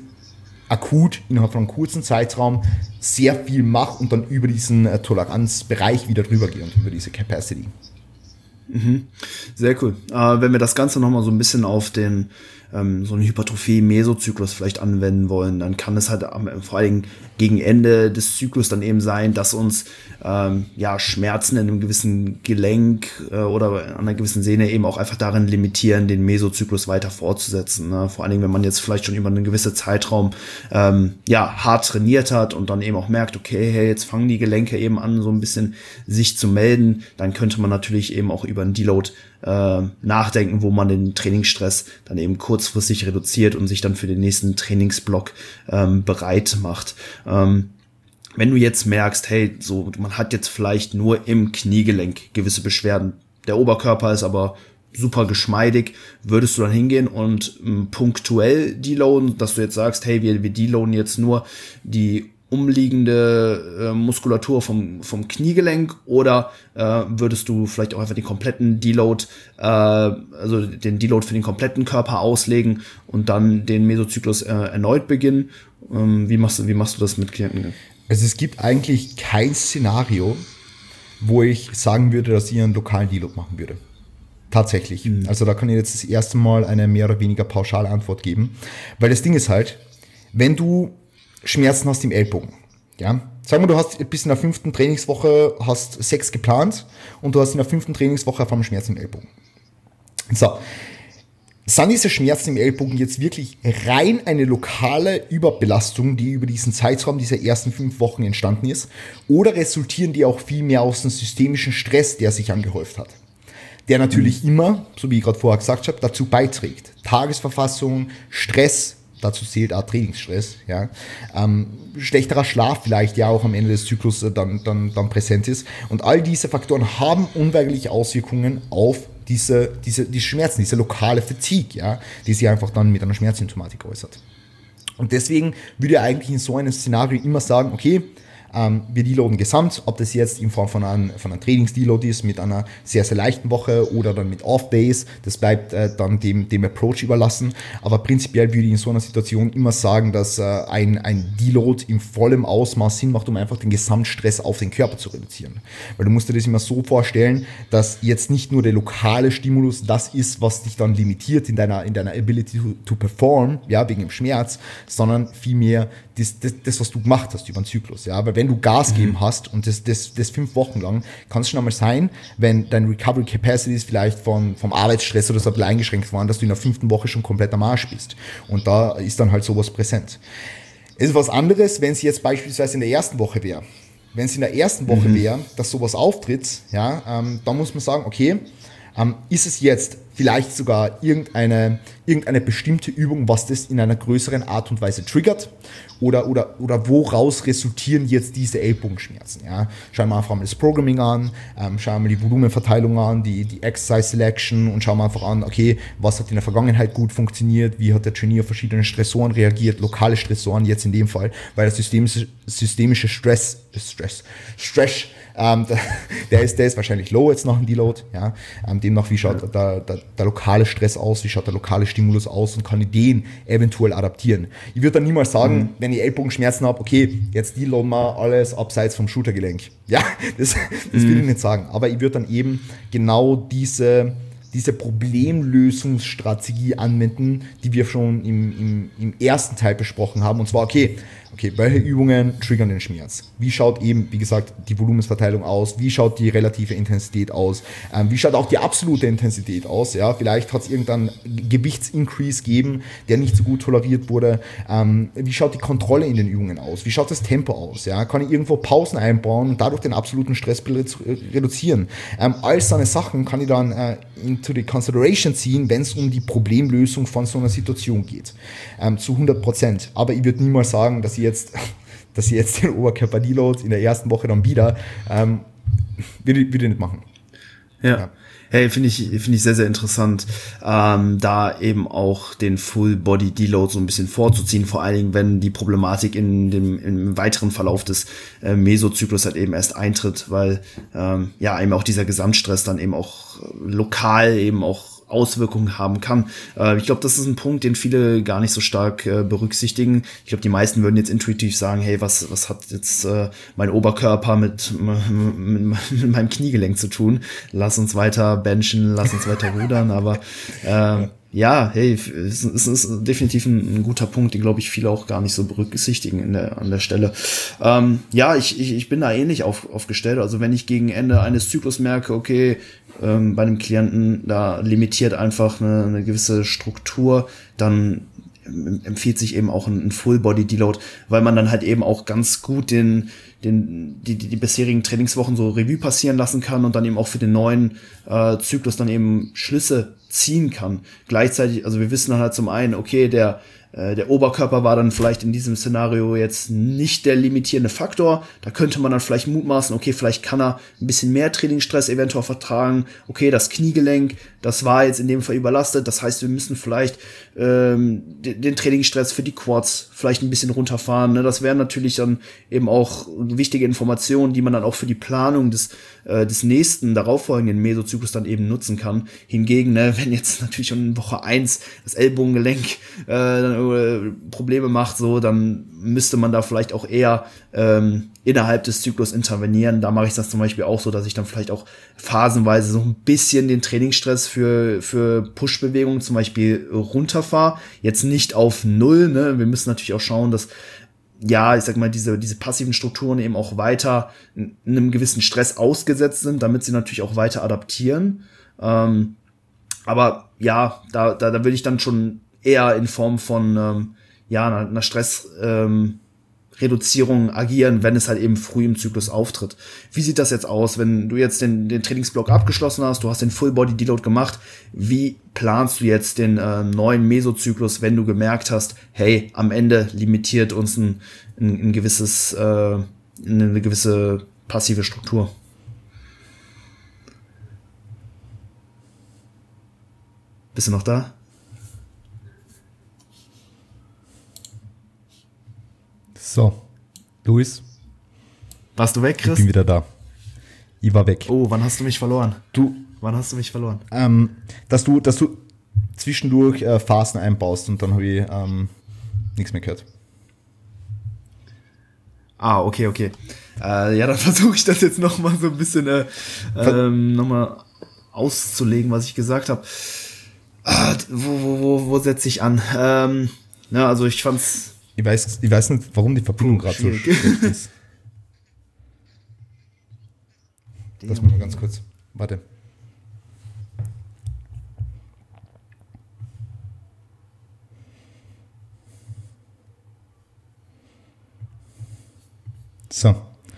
S2: akut innerhalb von einem kurzen Zeitraum sehr viel mache und dann über diesen äh, Toleranzbereich wieder drüber gehe und über diese Capacity.
S1: Mhm. Sehr cool. Äh, wenn wir das Ganze nochmal so ein bisschen auf den ähm, so einen Hypertrophie-Mesozyklus vielleicht anwenden wollen, dann kann es halt am, vor allen Dingen gegen Ende des Zyklus dann eben sein, dass uns ähm, ja Schmerzen in einem gewissen Gelenk äh, oder an einer gewissen Sehne eben auch einfach darin limitieren, den Mesozyklus weiter fortzusetzen. Ne? Vor allen Dingen, wenn man jetzt vielleicht schon über einen gewissen Zeitraum ähm, ja hart trainiert hat und dann eben auch merkt, okay, hey, jetzt fangen die Gelenke eben an, so ein bisschen sich zu melden, dann könnte man natürlich eben auch über einen Deload äh, nachdenken, wo man den Trainingsstress dann eben kurzfristig reduziert und sich dann für den nächsten Trainingsblock ähm, bereit macht. Ähm, wenn du jetzt merkst, hey, so man hat jetzt vielleicht nur im Kniegelenk gewisse Beschwerden, der Oberkörper ist aber super geschmeidig, würdest du dann hingehen und ähm, punktuell deloaden, dass du jetzt sagst, hey, wir, wir deloaden jetzt nur die umliegende äh, Muskulatur vom, vom Kniegelenk oder äh, würdest du vielleicht auch einfach den kompletten Deload, äh, also den Deload für den kompletten Körper auslegen und dann den Mesozyklus äh, erneut beginnen? Ähm, wie machst du, wie machst du das mit Klienten?
S2: Also es gibt eigentlich kein Szenario, wo ich sagen würde, dass ich einen lokalen Deload machen würde. Tatsächlich. Mhm. Also da kann ich jetzt das erste Mal eine mehr oder weniger pauschale Antwort geben. Weil das Ding ist halt, wenn du Schmerzen hast im Ellbogen, ja, sagen wir, du hast bis in der fünften Trainingswoche, hast sechs geplant und du hast in der fünften Trainingswoche auf einmal Schmerzen im Ellbogen. So. Sind diese Schmerzen im Ellbogen jetzt wirklich rein eine lokale Überbelastung, die über diesen Zeitraum dieser ersten fünf Wochen entstanden ist? Oder resultieren die auch viel mehr aus dem systemischen Stress, der sich angehäuft hat? Der natürlich mhm. immer, so wie ich gerade vorher gesagt habe, dazu beiträgt. Tagesverfassung, Stress, dazu zählt auch Trainingsstress, ja. Ähm, schlechterer Schlaf vielleicht ja auch am Ende des Zyklus dann, dann, dann präsent ist. Und all diese Faktoren haben unweigerliche Auswirkungen auf diese, diese, die Schmerzen, diese lokale Fatigue, ja, die sich einfach dann mit einer Schmerzsymptomatik äußert. Und deswegen würde ich eigentlich in so einem Szenario immer sagen, okay, Ähm, wir deloaden gesamt, ob das jetzt in Form von einem, von einem Trainings-Deload ist mit einer sehr, sehr leichten Woche oder dann mit Off-Days, das bleibt äh, dann dem, dem Approach überlassen, aber prinzipiell würde ich in so einer Situation immer sagen, dass äh, ein, ein Deload im vollen Ausmaß Sinn macht, um einfach den Gesamtstress auf den Körper zu reduzieren. Weil du musst dir das immer so vorstellen, dass jetzt nicht nur der lokale Stimulus das ist, was dich dann limitiert in deiner, in deiner Ability to, to perform, ja, wegen dem Schmerz, sondern vielmehr das, das, das, was du gemacht hast über den Zyklus, ja, weil wenn du Gas geben mhm. hast und das, das, das fünf Wochen lang, kann es schon einmal sein, wenn dein Recovery Capacities vielleicht von, vom Arbeitsstress oder so ein bisschen eingeschränkt waren, dass du in der fünften Woche schon komplett am Arsch bist. Und da ist dann halt sowas präsent. Es ist was anderes, wenn es jetzt beispielsweise in der ersten Woche wäre. Wenn es in der ersten Woche mhm. wäre, dass sowas auftritt, ja, ähm, dann muss man sagen, okay, ähm, ist es jetzt vielleicht sogar irgendeine, irgendeine bestimmte Übung, was das in einer größeren Art und Weise triggert oder, oder, oder woraus resultieren jetzt diese Ellbogenschmerzen. Ja? Schauen wir einfach mal das Programming an, ähm, schauen wir mal die Volumenverteilung an, die, die Exercise Selection und schauen wir einfach an, okay, was hat in der Vergangenheit gut funktioniert, wie hat der Trainier auf verschiedene Stressoren reagiert, lokale Stressoren jetzt in dem Fall, weil der systemische, systemische Stress, Stress, Stress, ähm, der, der, ist, der ist wahrscheinlich low jetzt nach dem Deload, ja? ähm, demnach, wie schaut ja. der, der, der lokale Stress aus, wie schaut der lokale Stimulus aus und kann ich den eventuell adaptieren. Ich würde dann niemals sagen, mhm. wenn ich Ellbogenschmerzen habe, okay, jetzt deloaden wir alles abseits vom Schultergelenk. Ja, das, das mhm. würde ich nicht sagen. Aber ich würde dann eben genau diese, diese Problemlösungsstrategie anwenden, die wir schon im, im, im ersten Teil besprochen haben. Und zwar, okay, okay, welche Übungen triggern den Schmerz? Wie schaut eben, wie gesagt, die Volumensverteilung aus? Wie schaut die relative Intensität aus? Ähm, wie schaut auch die absolute Intensität aus? Ja, vielleicht hat es irgendeinen Gewichtsincrease gegeben, der nicht so gut toleriert wurde. Ähm, wie schaut die Kontrolle in den Übungen aus? Wie schaut das Tempo aus? Ja, kann ich irgendwo Pausen einbauen und dadurch den absoluten Stress reduzieren? Ähm, all so eine Sachen kann ich dann äh, into the consideration ziehen, wenn es um die Problemlösung von so einer Situation geht. Ähm, zu hundert Prozent. Aber ich würde niemals sagen, dass ich jetzt, dass ich jetzt den Oberkörper-Deload in der ersten Woche dann wieder, ähm, würde, würde ich nicht machen.
S1: Ja. ja. Hey, finde ich, finde ich sehr, sehr interessant, ähm, da eben auch den Full-Body-Deload so ein bisschen vorzuziehen, vor allen Dingen, wenn die Problematik in dem, im weiteren Verlauf des äh, Mesozyklus halt eben erst eintritt, weil, ähm, ja, eben auch dieser Gesamtstress dann eben auch lokal eben auch Auswirkungen haben kann. Äh, ich glaube, das ist ein Punkt, den viele gar nicht so stark äh, berücksichtigen. Ich glaube, die meisten würden jetzt intuitiv sagen, hey, was was hat jetzt äh, mein Oberkörper mit, mit, mit meinem Kniegelenk zu tun? Lass uns weiter benchen, lass uns weiter rudern, aber äh, ja, hey, es ist, ist definitiv ein, ein guter Punkt, den, glaube ich, viele auch gar nicht so berücksichtigen in der, an der Stelle. Ähm, ja, ich, ich, ich bin da ähnlich auf, aufgestellt. Also wenn ich gegen Ende eines Zyklus merke, okay, ähm, bei einem Klienten, da limitiert einfach eine, eine gewisse Struktur, dann empfiehlt sich eben auch ein, ein Full-Body-Deload, weil man dann halt eben auch ganz gut den den die, die die bisherigen Trainingswochen so Revue passieren lassen kann und dann eben auch für den neuen äh, Zyklus dann eben Schlüsse ziehen kann. Gleichzeitig, also wir wissen dann halt zum einen, okay, der äh, der Oberkörper war dann vielleicht in diesem Szenario jetzt nicht der limitierende Faktor. Da könnte man dann vielleicht mutmaßen, okay, vielleicht kann er ein bisschen mehr Trainingsstress eventuell vertragen. Okay, das Kniegelenk, das war jetzt in dem Fall überlastet. Das heißt, wir müssen vielleicht ähm, den, den Trainingsstress für die Quads vielleicht ein bisschen runterfahren. Ne? Das wären natürlich dann eben auch wichtige Informationen, die man dann auch für die Planung des, äh, des nächsten, darauffolgenden Mesozyklus dann eben nutzen kann. Hingegen, ne, wenn jetzt natürlich schon in Woche eins das Ellbogengelenk äh, dann, äh, Probleme macht, so, dann müsste man da vielleicht auch eher ähm, innerhalb des Zyklus intervenieren. Da mache ich das zum Beispiel auch so, dass ich dann vielleicht auch phasenweise so ein bisschen den Trainingsstress für für Push-Bewegungen zum Beispiel runterfahre. Jetzt nicht auf null, ne? Wir müssen natürlich auch schauen, dass ja, ich sag mal, diese diese passiven Strukturen eben auch weiter einem gewissen Stress ausgesetzt sind, damit sie natürlich auch weiter adaptieren. Ähm, aber ja, da da da würde ich dann schon eher in Form von ähm, ja einer, einer Stress ähm, Reduzierung agieren, wenn es halt eben früh im Zyklus auftritt. Wie sieht das jetzt aus, wenn du jetzt den, den Trainingsblock abgeschlossen hast, du hast den Full Body Deload gemacht, wie planst du jetzt den äh, neuen Mesozyklus, wenn du gemerkt hast, hey, am Ende limitiert uns ein, ein, ein gewisses, äh, eine gewisse passive Struktur? Bist du noch da?
S2: So, Luis.
S1: Warst du weg, Chris?
S2: Ich bin wieder da. Ich war weg.
S1: Oh, wann hast du mich verloren?
S2: Du,
S1: Wann hast du mich verloren?
S2: ähm, dass du, dass du zwischendurch äh, Phasen einbaust und dann habe ich ähm, nichts mehr gehört.
S1: Ah, okay, okay. Äh, ja, dann versuche ich das jetzt nochmal so ein bisschen äh, ähm, nochmal auszulegen, was ich gesagt habe. Ah, wo wo, wo, wo setze ich an? Ähm, na, also ich fand's...
S2: Ich weiß, ich weiß nicht, warum die Verbindung gerade so schlecht ist. Lass mich mal ganz kurz. Warte. So.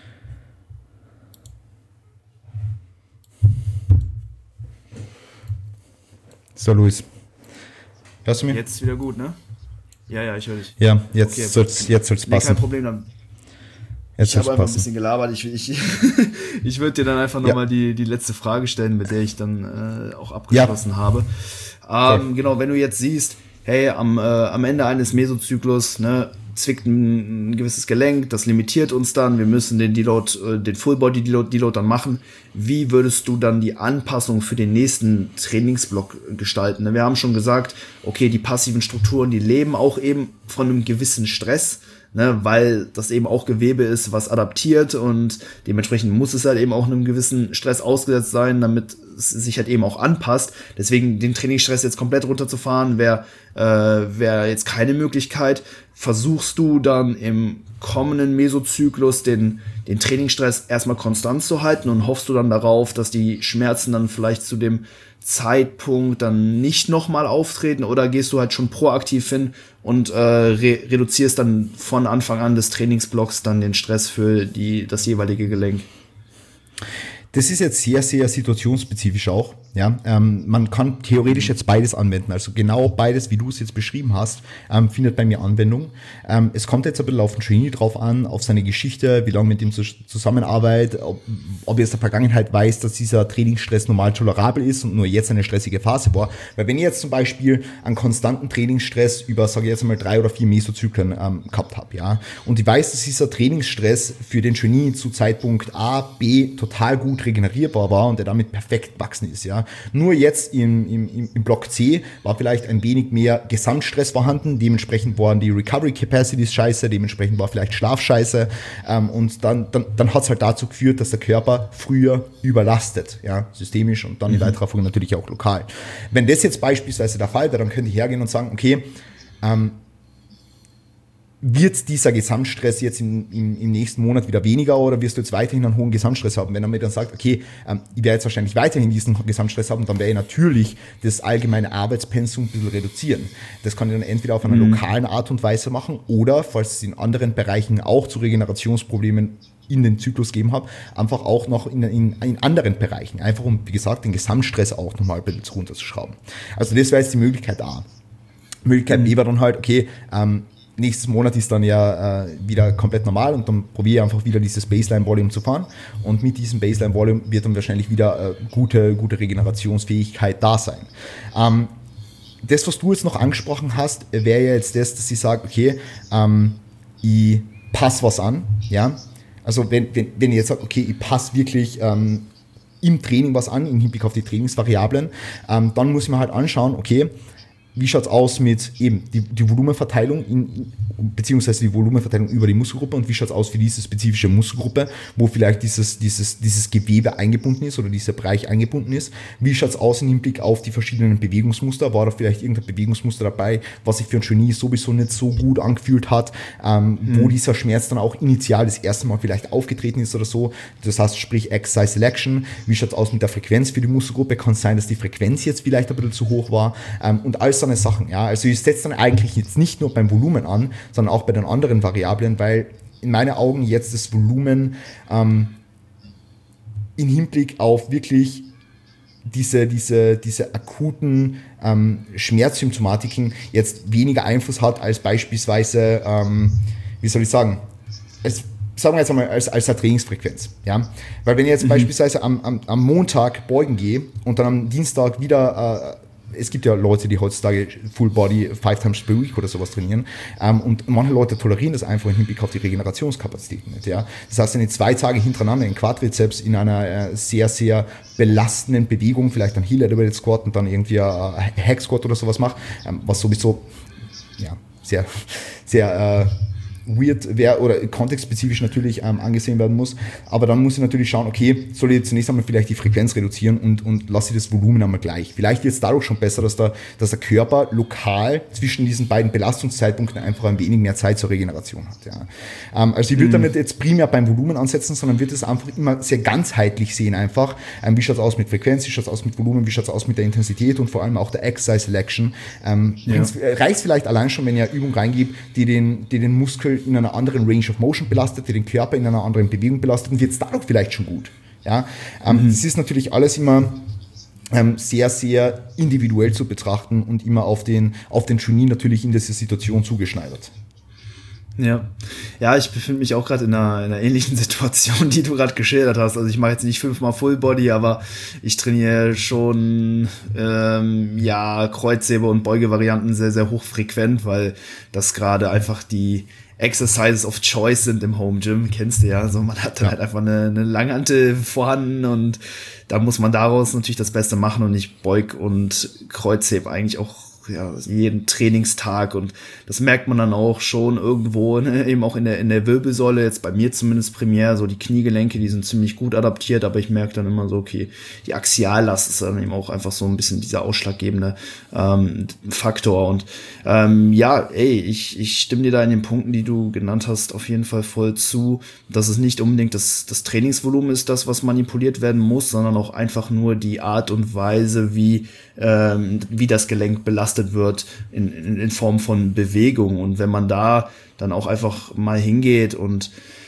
S2: So, Luis. Hörst du mich?
S1: Jetzt wieder gut, ne? Ja, ja, ich höre dich.
S2: Ja, jetzt
S1: Okay.
S2: soll's, jetzt soll's
S1: Nee,
S2: passen.
S1: kein Problem, dann.
S2: Jetzt
S1: Ich habe
S2: soll's
S1: einfach ein
S2: passen.
S1: bisschen gelabert. Ich, ich, ich würde dir dann einfach
S2: Ja.
S1: nochmal die, die letzte Frage stellen, mit der ich dann äh, auch abgeschlossen
S2: Ja.
S1: habe. Ähm, genau, wenn du jetzt siehst, hey, am, äh, am Ende eines Mesozyklus, ne, zwickt ein, ein gewisses Gelenk, das limitiert uns dann, wir müssen den Deload, äh, den Full Body Deload, Deload dann machen. Wie würdest du dann die Anpassung für den nächsten Trainingsblock gestalten? Wir haben schon gesagt, okay, die passiven Strukturen, die leben auch eben von einem gewissen Stress, ne, weil das eben auch Gewebe ist, was adaptiert und dementsprechend muss es halt eben auch einem gewissen Stress ausgesetzt sein, damit es sich halt eben auch anpasst. Deswegen den Trainingsstress jetzt komplett runterzufahren, wäre äh, wäre jetzt keine Möglichkeit. Versuchst du dann im kommenden Mesozyklus den den Trainingsstress erstmal konstant zu halten und hoffst du dann darauf, dass die Schmerzen dann vielleicht zu dem Zeitpunkt dann nicht nochmal auftreten, oder gehst du halt schon proaktiv hin und äh, re- reduzierst dann von Anfang an des Trainingsblocks dann den Stress für die das jeweilige Gelenk?
S2: Das ist jetzt sehr, sehr situationsspezifisch auch. Ja, ähm, man kann theoretisch jetzt beides anwenden. Also genau beides, wie du es jetzt beschrieben hast, ähm, findet bei mir Anwendung. Ähm, es kommt jetzt ein bisschen auf den Trainee drauf an, auf seine Geschichte, wie lange mit ihm zu, zusammenarbeitet, ob, ob er aus der Vergangenheit weiß, dass dieser Trainingsstress normal tolerabel ist und nur jetzt eine stressige Phase war. Weil wenn ich jetzt zum Beispiel einen konstanten Trainingsstress über, sage ich jetzt mal, drei oder vier Mesozyklen ähm, gehabt habe, ja, und ich weiß, dass dieser Trainingsstress für den Trainee zu Zeitpunkt A, B total gut regenerierbar war und er damit perfekt wachsen ist, ja. Nur jetzt im, im, im Block C war vielleicht ein wenig mehr Gesamtstress vorhanden, dementsprechend waren die Recovery Capacities scheiße, dementsprechend war vielleicht Schlaf scheiße, ähm, und dann, dann, dann hat es halt dazu geführt, dass der Körper früher überlastet, ja, systemisch und dann mhm. in weiterer Folge natürlich auch lokal. Wenn das jetzt beispielsweise der Fall wäre, dann könnte ich hergehen und sagen, okay, ähm, wird dieser Gesamtstress jetzt im, im, im nächsten Monat wieder weniger oder wirst du jetzt weiterhin einen hohen Gesamtstress haben? Wenn er mir dann sagt, okay, ähm, ich werde jetzt wahrscheinlich weiterhin diesen Gesamtstress haben, dann werde ich natürlich das allgemeine Arbeitspensum ein bisschen reduzieren. Das kann ich dann entweder auf einer mhm. lokalen Art und Weise machen oder, falls es in anderen Bereichen auch zu Regenerationsproblemen in den Zyklus gegeben hat, einfach auch noch in, in, in anderen Bereichen. Einfach um, wie gesagt, den Gesamtstress auch nochmal ein bisschen runterzuschrauben. Also das wäre jetzt die Möglichkeit A. Möglichkeit B war dann halt, okay, ähm, nächstes Monat ist dann ja äh, wieder komplett normal und dann probiere ich einfach wieder dieses Baseline-Volume zu fahren und mit diesem Baseline-Volume wird dann wahrscheinlich wieder äh, gute, gute Regenerationsfähigkeit da sein. Ähm, das, was du jetzt noch angesprochen hast, wäre ja jetzt das, dass ich sage, okay, ähm, ich passe was an, ja, also wenn, wenn, wenn ich jetzt sage, okay, ich passe wirklich ähm, im Training was an, im Hinblick auf die Trainingsvariablen, ähm, dann muss ich mir halt anschauen, okay, wie schaut es aus mit eben die, die Volumenverteilung, in, beziehungsweise die Volumenverteilung über die Muskelgruppe und wie schaut es aus für diese spezifische Muskelgruppe, wo vielleicht dieses, dieses, dieses Gewebe eingebunden ist oder dieser Bereich eingebunden ist. Wie schaut es aus im Hinblick auf die verschiedenen Bewegungsmuster? War da vielleicht irgendein Bewegungsmuster dabei, was sich für ein Genie sowieso nicht so gut angefühlt hat, ähm, mhm. wo dieser Schmerz dann auch initial das erste Mal vielleicht aufgetreten ist oder so. Das heißt, sprich Exercise Selection. Wie schaut es aus mit der Frequenz für die Muskelgruppe? Kann es sein, dass die Frequenz jetzt vielleicht ein bisschen zu hoch war? Ähm, und alles so eine Sachen. Ja? Also ich setze dann eigentlich jetzt nicht nur beim Volumen an, sondern auch bei den anderen Variablen, weil in meinen Augen jetzt das Volumen ähm, im Hinblick auf wirklich diese, diese, diese akuten ähm, Schmerzsymptomatiken jetzt weniger Einfluss hat als beispielsweise, ähm, wie soll ich sagen, als, sagen wir jetzt einmal als, als eine Trainingsfrequenz. Ja? Weil wenn ich jetzt mhm. beispielsweise am, am, am Montag beugen gehe und dann am Dienstag wieder äh, es gibt ja Leute, die heutzutage Full Body five times per week oder sowas trainieren. Ähm, und manche Leute tolerieren das einfach im Hinblick auf die Regenerationskapazität nicht. Ja? Das heißt, wenn ich zwei Tage hintereinander in Quadrizeps in einer äh, sehr, sehr belastenden Bewegung, vielleicht ein Heel Elevated Squat und dann irgendwie ein Hack Squat oder sowas mache, ähm, was sowieso ja, sehr, sehr äh, weird wäre oder kontextspezifisch natürlich ähm, angesehen werden muss. Aber dann muss ich natürlich schauen, okay, soll ich zunächst einmal vielleicht die Frequenz reduzieren und, und lasse ich das Volumen einmal gleich. Vielleicht wird es dadurch schon besser, dass der, dass der Körper lokal zwischen diesen beiden Belastungszeitpunkten einfach ein wenig mehr Zeit zur Regeneration hat. Ja. Ähm, also ich würde mhm. damit jetzt primär beim Volumen ansetzen, sondern würde es einfach immer sehr ganzheitlich sehen einfach. Ähm, wie schaut es aus mit Frequenz, wie schaut es aus mit Volumen, wie schaut es aus mit der Intensität und vor allem auch der Exercise Selection. Ähm, ja. Reicht vielleicht allein schon, wenn ihr eine Übung reingibt, die den, die den Muskel in einer anderen Range of Motion belastet, die den Körper in einer anderen Bewegung belastet und wird es dadurch vielleicht schon gut. Ja? Ähm, mhm. Das ist natürlich alles immer ähm, sehr, sehr individuell zu betrachten und immer auf den, auf den Genie natürlich in dieser Situation zugeschneidert.
S1: Ja, ja, ich befinde mich auch gerade in einer, in einer ähnlichen Situation, die du gerade geschildert hast. Also ich mache jetzt nicht fünfmal Full Body, aber ich trainiere schon ähm, ja Kreuzhebe und Beugevarianten sehr, sehr hochfrequent, weil das gerade einfach die Exercises of Choice sind im Home Gym, kennst du ja. Also man hat dann ja. halt einfach eine, eine Langhantel vorhanden und da muss man daraus natürlich das Beste machen und ich beug und kreuzhebe eigentlich auch ja, jeden Trainingstag und das merkt man dann auch schon irgendwo, ne, eben auch in der in der Wirbelsäule, jetzt bei mir zumindest primär, so die Kniegelenke, die sind ziemlich gut adaptiert, aber ich merke dann immer so, okay, die Axiallast ist dann eben auch einfach so ein bisschen dieser ausschlaggebende ähm, Faktor und ähm, ja, ey, ich ich stimme dir da in den Punkten, die du genannt hast, auf jeden Fall voll zu, dass es nicht unbedingt das das Trainingsvolumen ist, das, was manipuliert werden muss, sondern auch einfach nur die Art und Weise, wie ähm, wie das Gelenk belastet wird in, in, in Form von Bewegung. Und wenn man da dann auch einfach mal hingeht und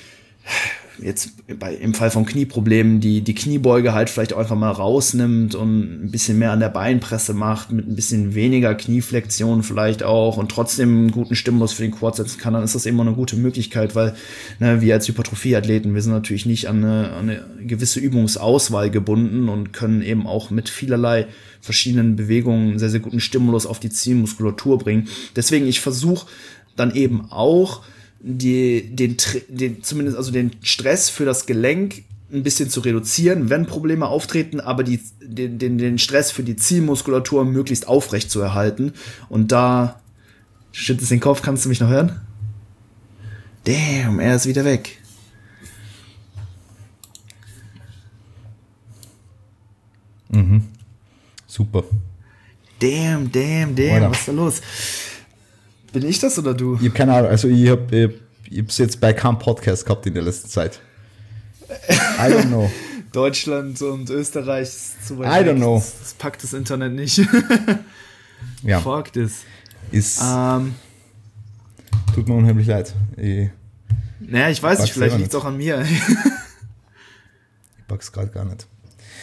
S1: jetzt bei, im Fall von Knieproblemen die, die Kniebeuge halt vielleicht auch einfach mal rausnimmt und ein bisschen mehr an der Beinpresse macht, mit ein bisschen weniger Knieflexion vielleicht auch und trotzdem einen guten Stimulus für den Quad setzen kann, dann ist das immer eine gute Möglichkeit, weil ne, wir als Hypertrophie-Athleten, wir sind natürlich nicht an eine, an eine gewisse Übungsauswahl gebunden und können eben auch mit vielerlei verschiedenen Bewegungen einen sehr, sehr guten Stimulus auf die Zielmuskulatur bringen. Deswegen, ich versuche dann eben auch, die, den, den, zumindest also den Stress für das Gelenk ein bisschen zu reduzieren, wenn Probleme auftreten, aber die, den, den, den Stress für die Zielmuskulatur möglichst aufrecht zu erhalten. Und da schützt es den Kopf, kannst du mich noch hören? Damn, er ist wieder weg.
S2: Mhm. Super.
S1: Damn, damn, damn, Alter. Was ist da los? Bin ich das oder du?
S2: Ich habe keine Ahnung, also ich habe es jetzt bei keinem Podcast gehabt in der letzten Zeit. I don't know.
S1: Deutschland und Österreich ist zu weit
S2: I don't know.
S1: Das, das packt das Internet nicht.
S2: Ja.
S1: Fuck this.
S2: Ist,
S1: ähm,
S2: tut mir unheimlich leid. Ich,
S1: naja, ich weiß nicht, vielleicht liegt es auch an mir.
S2: Ich pack's gerade gar nicht.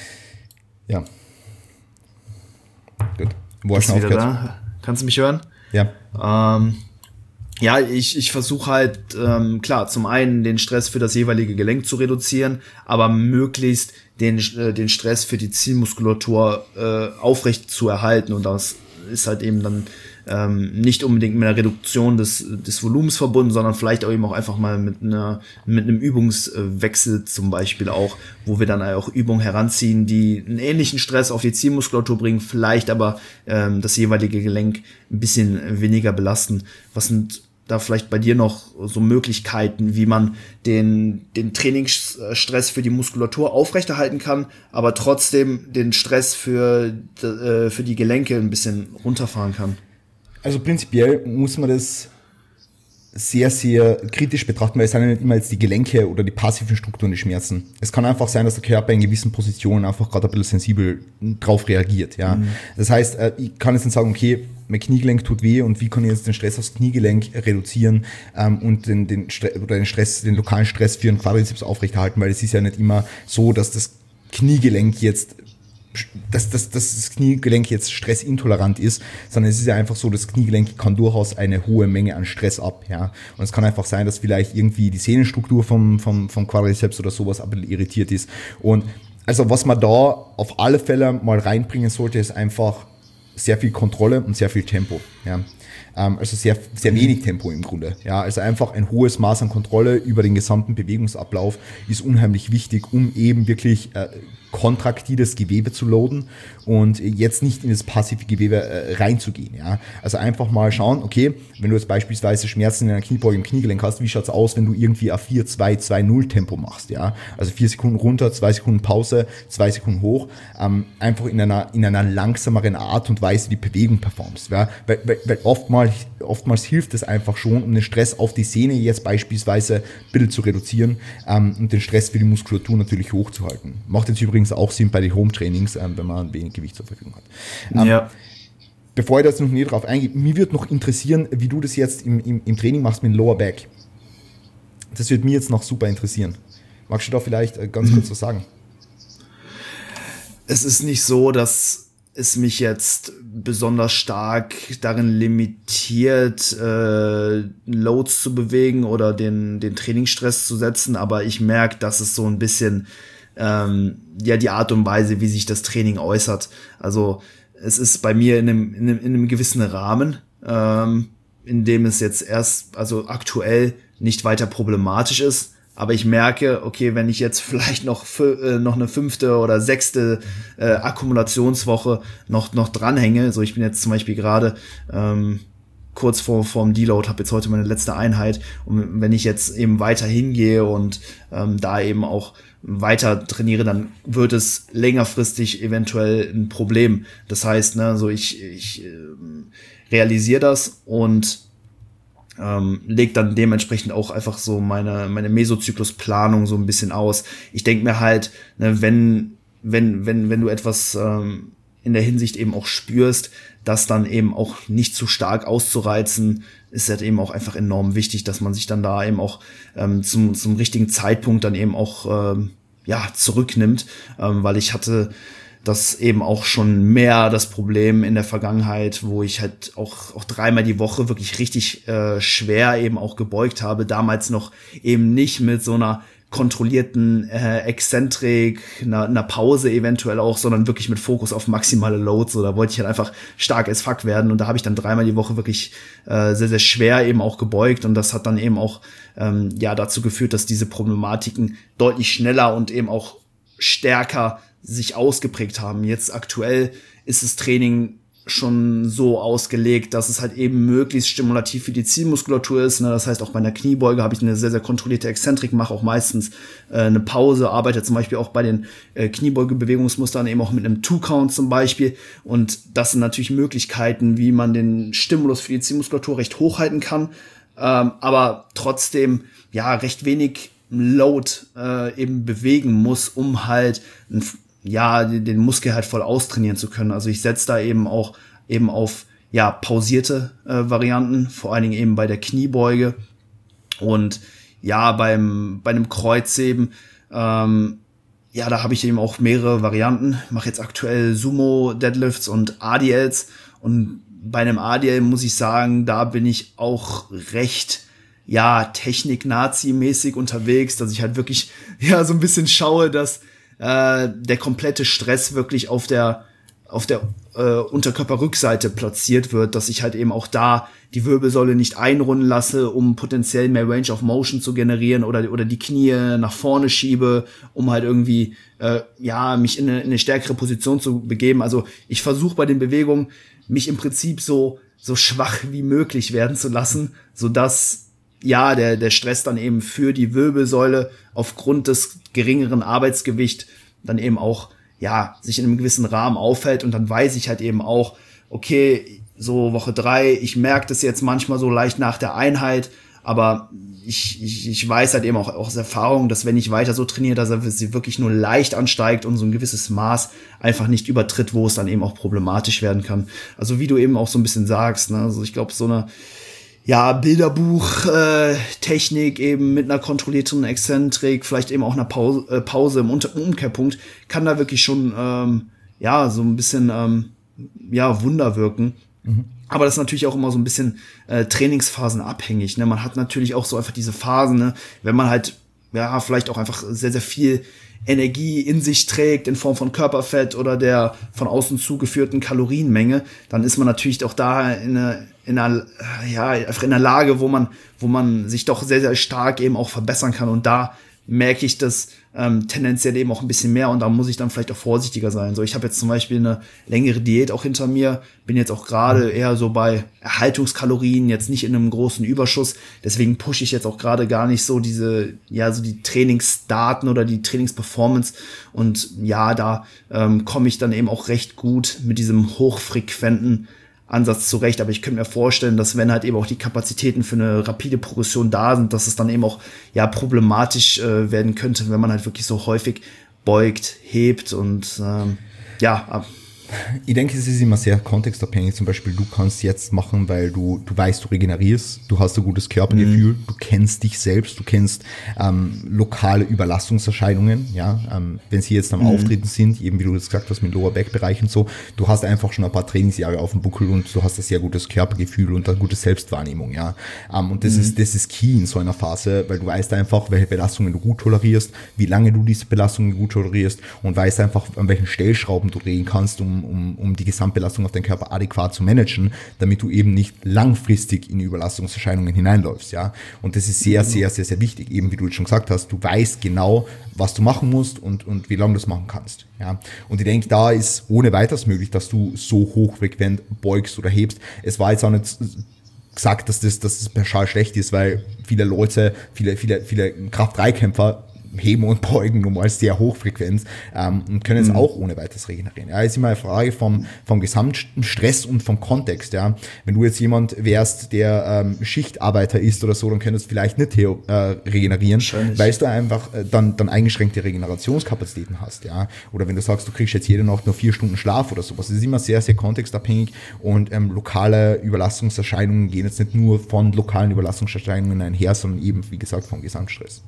S2: Ja. Gut. Wo hast du
S1: wieder da? Kannst du mich hören?
S2: Ja.
S1: Ähm, ja, ich, ich versuche halt, ähm, klar, zum einen den Stress für das jeweilige Gelenk zu reduzieren, aber möglichst den, äh, den Stress für die Zielmuskulatur äh, aufrecht zu erhalten. Und das ist halt eben dann ähm, nicht unbedingt mit einer Reduktion des, des Volumens verbunden, sondern vielleicht auch eben auch einfach mal mit einer, mit einem Übungswechsel zum Beispiel auch, wo wir dann auch Übungen heranziehen, die einen ähnlichen Stress auf die Zielmuskulatur bringen, vielleicht aber ähm, das jeweilige Gelenk ein bisschen weniger belasten. Was sind da vielleicht bei dir noch so Möglichkeiten, wie man den, den Trainingsstress für die Muskulatur aufrechterhalten kann, aber trotzdem den Stress für, äh, für die Gelenke ein bisschen runterfahren kann?
S2: Also prinzipiell muss man das sehr, sehr kritisch betrachten, weil es sind ja nicht immer jetzt die Gelenke oder die passiven Strukturen die Schmerzen. Es kann einfach sein, dass der Körper in gewissen Positionen einfach gerade ein bisschen sensibel drauf reagiert. Ja. Mhm. Das heißt, ich kann jetzt nicht sagen, okay, mein Kniegelenk tut weh und wie kann ich jetzt den Stress aufs Kniegelenk reduzieren ähm, und den, den, Stress, oder den Stress, den lokalen Stress für den Quadrizeps aufrechterhalten, weil es ist ja nicht immer so, dass das Kniegelenk jetzt Dass, dass, dass das Kniegelenk jetzt stressintolerant ist, sondern es ist ja einfach so, das Kniegelenk kann durchaus eine hohe Menge an Stress ab, ja. Und es kann einfach sein, dass vielleicht irgendwie die Sehnenstruktur vom, vom, vom Quadrizeps oder sowas ein bisschen irritiert ist. Und also was man da auf alle Fälle mal reinbringen sollte, ist einfach sehr viel Kontrolle und sehr viel Tempo, ja. Also sehr, sehr wenig Tempo im Grunde. Ja, also einfach ein hohes Maß an Kontrolle über den gesamten Bewegungsablauf ist unheimlich wichtig, um eben wirklich äh, kontraktiles Gewebe zu loaden und jetzt nicht in das passive Gewebe äh, reinzugehen. Ja, also einfach mal schauen, okay, wenn du jetzt beispielsweise Schmerzen in einer Kniebeuge im Kniegelenk hast, wie schaut's aus, wenn du irgendwie ein vier zwei zwei null Tempo machst? Ja, also vier Sekunden runter, zwei Sekunden Pause, zwei Sekunden hoch, ähm, einfach in einer in einer langsameren Art und Weise die Bewegung performst. Ja, weil, weil, weil oftmals Oftmals hilft es einfach schon, um den Stress auf die Sehne jetzt beispielsweise ein bisschen zu reduzieren ähm, und den Stress für die Muskulatur natürlich hochzuhalten. Macht jetzt übrigens auch Sinn bei den Home-Trainings, ähm, wenn man ein wenig Gewicht zur Verfügung hat. Ähm, ja. Bevor ich da jetzt noch näher drauf eingehe, mir würde noch interessieren, wie du das jetzt im, im, im Training machst mit dem Lower Back. Das würde mich jetzt noch super interessieren. Magst du da vielleicht ganz mhm. kurz was sagen?
S1: Es ist nicht so, dass es mich jetzt besonders stark darin limitiert, äh, Loads zu bewegen oder den, den Trainingsstress zu setzen, aber ich merke, dass es so ein bisschen ähm, ja die Art und Weise, wie sich das Training äußert. Also es ist bei mir in einem, in einem, in einem gewissen Rahmen, ähm, in dem es jetzt erst, also aktuell nicht weiter problematisch ist. Aber ich merke, okay, wenn ich jetzt vielleicht noch äh, noch eine fünfte oder sechste äh, Akkumulationswoche noch noch dranhänge, so ich bin jetzt zum Beispiel gerade ähm, kurz vor vorm Deload, habe jetzt heute meine letzte Einheit und wenn ich jetzt eben weiter hingehe und ähm, da eben auch weiter trainiere, dann wird es längerfristig eventuell ein Problem. Das heißt, ne, so ich ich äh, realisiere das und Ähm, legt dann dementsprechend auch einfach so meine meine Mesozyklusplanung so ein bisschen aus. Ich denke mir halt, ne, wenn wenn wenn wenn du etwas ähm, in der Hinsicht eben auch spürst, das dann eben auch nicht zu stark auszureizen, ist halt eben auch einfach enorm wichtig, dass man sich dann da eben auch ähm, zum zum richtigen Zeitpunkt dann eben auch ähm, ja zurücknimmt, ähm, weil ich hatte das eben auch schon mehr das Problem in der Vergangenheit, wo ich halt auch auch dreimal die Woche wirklich richtig äh, schwer eben auch gebeugt habe. Damals noch eben nicht mit so einer kontrollierten äh, Exzentrik, einer, einer Pause eventuell auch, sondern wirklich mit Fokus auf maximale Loads. So, da wollte ich halt einfach stark as fuck werden und da habe ich dann dreimal die Woche wirklich äh, sehr, sehr schwer eben auch gebeugt und das hat dann eben auch ähm, ja dazu geführt, dass diese Problematiken deutlich schneller und eben auch stärker sich ausgeprägt haben. Jetzt aktuell ist das Training schon so ausgelegt, dass es halt eben möglichst stimulativ für die Zielmuskulatur ist. Ne? Das heißt, auch bei einer Kniebeuge habe ich eine sehr, sehr kontrollierte Exzentrik, mache auch meistens äh, eine Pause, arbeite zum Beispiel auch bei den äh, Kniebeuge-Bewegungsmustern eben auch mit einem Two-Count zum Beispiel. Und das sind natürlich Möglichkeiten, wie man den Stimulus für die Zielmuskulatur recht hochhalten kann, ähm, aber trotzdem ja recht wenig Load äh, eben bewegen muss, um halt ein ja, den Muskel halt voll austrainieren zu können. Also ich setze da eben auch eben auf ja pausierte äh, Varianten, vor allen Dingen eben bei der Kniebeuge und ja beim bei einem Kreuzheben ähm, ja, da habe ich eben auch mehrere Varianten. Ich mache jetzt aktuell Sumo Deadlifts und A D Ls und bei einem A D L muss ich sagen, da bin ich auch recht, ja, Technik-Nazi-mäßig unterwegs, dass ich halt wirklich, ja, so ein bisschen schaue, dass äh, der komplette Stress wirklich auf der auf der äh, Unterkörperrückseite platziert wird, dass ich halt eben auch da die Wirbelsäule nicht einrunden lasse, um potenziell mehr Range of Motion zu generieren oder oder die Knie nach vorne schiebe, um halt irgendwie äh, ja mich in eine, in eine stärkere Position zu begeben. Also ich versuche bei den Bewegungen mich im Prinzip so so schwach wie möglich werden zu lassen, so dass ja der der Stress dann eben für die Wirbelsäule aufgrund des geringeren Arbeitsgewichts dann eben auch ja, sich in einem gewissen Rahmen aufhält und dann weiß ich halt eben auch, okay, so Woche drei, ich merke das jetzt manchmal so leicht nach der Einheit, aber ich, ich, ich weiß halt eben auch, auch aus Erfahrung, dass wenn ich weiter so trainiere, dass er sie wirklich nur leicht ansteigt und so ein gewisses Maß einfach nicht übertritt, wo es dann eben auch problematisch werden kann. Also wie du eben auch so ein bisschen sagst, ne, also ich glaube, so eine ja, Bilderbuch-Technik äh, eben mit einer kontrollierten Exzentrik, vielleicht eben auch einer Pause, äh, Pause im, Unter- im Umkehrpunkt, kann da wirklich schon, ähm, ja, so ein bisschen, ähm, ja, Wunder wirken. Mhm. Aber das ist natürlich auch immer so ein bisschen äh, Trainingsphasen abhängig, ne? Man hat natürlich auch so einfach diese Phasen, ne? Wenn man halt, ja, vielleicht auch einfach sehr, sehr viel Energie in sich trägt in Form von Körperfett oder der von außen zugeführten Kalorienmenge, dann ist man natürlich auch da in einer, in einer, ja, einfach in einer Lage, wo man, wo man sich doch sehr, sehr stark eben auch verbessern kann. Und da merke ich das ähm, tendenziell eben auch ein bisschen mehr und da muss ich dann vielleicht auch vorsichtiger sein. So, ich habe jetzt zum Beispiel eine längere Diät auch hinter mir, bin jetzt auch gerade eher so bei Erhaltungskalorien, jetzt nicht in einem großen Überschuss. Deswegen pushe ich jetzt auch gerade gar nicht so diese, ja, so die Trainingsdaten oder die Trainingsperformance. Und ja, da ähm, komme ich dann eben auch recht gut mit diesem hochfrequenten Ansatz zurecht, aber ich könnte mir vorstellen, dass wenn halt eben auch die Kapazitäten für eine rapide Progression da sind, dass es dann eben auch ja problematisch äh, werden könnte, wenn man halt wirklich so häufig beugt, hebt und ähm, ja.
S2: Ich denke, es ist immer sehr kontextabhängig. Zum Beispiel, du kannst jetzt machen, weil du, du weißt, du regenerierst, du hast ein gutes Körpergefühl, mhm. du kennst dich selbst, du kennst ähm, lokale Überlastungserscheinungen, ja, ähm, wenn sie jetzt am mhm. Auftreten sind, eben wie du das gesagt hast, mit Lower Back Bereich und so, du hast einfach schon ein paar Trainingsjahre auf dem Buckel und du hast ein sehr gutes Körpergefühl und eine gute Selbstwahrnehmung, ja. Ähm, und das mhm. ist, das ist key in so einer Phase, weil du weißt einfach, welche Belastungen du gut tolerierst, wie lange du diese Belastungen gut tolerierst und weißt einfach, an welchen Stellschrauben du drehen kannst, um Um, um die Gesamtbelastung auf deinen Körper adäquat zu managen, damit du eben nicht langfristig in Überlastungserscheinungen hineinläufst, ja. Und das ist sehr, sehr, sehr, sehr wichtig, eben wie du schon gesagt hast, du weißt genau, was du machen musst und, und wie lange du das machen kannst, ja. Und ich denke, da ist ohne weiteres möglich, dass du so hochfrequent beugst oder hebst. Es war jetzt auch nicht gesagt, dass das, dass das pauschal schlecht ist, weil viele Leute, viele, viele, viele Kraft drei Kämpfer heben und beugen nun mal sehr hochfrequent ähm, und können es mhm. auch ohne weiteres regenerieren. Ja, ist immer eine Frage vom, vom Gesamtstress und vom Kontext. Ja, wenn du jetzt jemand wärst, der ähm, Schichtarbeiter ist oder so, dann könntest du vielleicht nicht äh, regenerieren, weil du einfach äh, dann, dann eingeschränkte Regenerationskapazitäten hast. Ja, oder wenn du sagst, du kriegst jetzt jede Nacht nur vier Stunden Schlaf oder sowas. Das ist immer sehr, sehr kontextabhängig und ähm, lokale Überlastungserscheinungen gehen jetzt nicht nur von lokalen Überlastungserscheinungen einher, sondern eben, wie gesagt, vom Gesamtstress.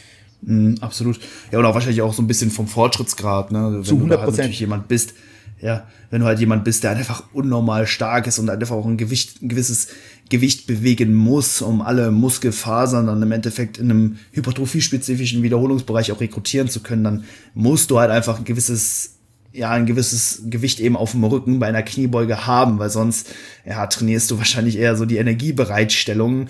S1: Mm, absolut. Ja, und auch wahrscheinlich auch so ein bisschen vom Fortschrittsgrad, ne? Wenn
S2: zu hundert Prozent.
S1: Du halt natürlich jemand bist, ja, wenn du halt jemand bist, der halt einfach unnormal stark ist und einfach auch ein Gewicht, ein gewisses Gewicht bewegen muss, um alle Muskelfasern dann im Endeffekt in einem hypertrophie-spezifischen Wiederholungsbereich auch rekrutieren zu können, dann musst du halt einfach ein gewisses ja, ein gewisses Gewicht eben auf dem Rücken bei einer Kniebeuge haben, weil sonst, ja, trainierst du wahrscheinlich eher so die Energiebereitstellung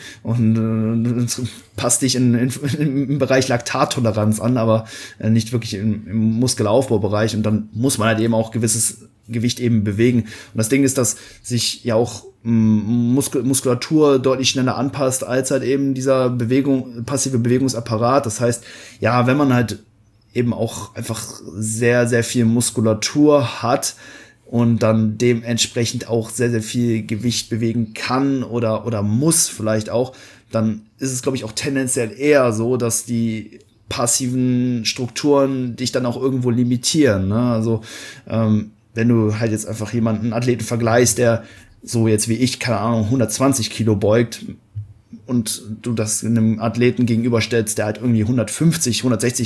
S1: und äh, passt dich in, in, im Bereich Laktattoleranz an, aber äh, nicht wirklich im, im Muskelaufbaubereich und dann muss man halt eben auch gewisses Gewicht eben bewegen. Und das Ding ist, dass sich ja auch Muskel, Muskulatur deutlich schneller anpasst als halt eben dieser Bewegung, passive Bewegungsapparat. Das heißt, ja, wenn man halt eben auch einfach sehr, sehr viel Muskulatur hat und dann dementsprechend auch sehr, sehr viel Gewicht bewegen kann oder, oder muss vielleicht auch, dann ist es, glaube ich, auch tendenziell eher so, dass die passiven Strukturen dich dann auch irgendwo limitieren, ne? Also, ähm, wenn du halt jetzt einfach jemanden, einen Athleten vergleichst, der so jetzt wie ich, keine Ahnung, hundertzwanzig Kilo beugt und du das einem Athleten gegenüberstellst, der halt irgendwie hundertfünfzig, hundertsechzig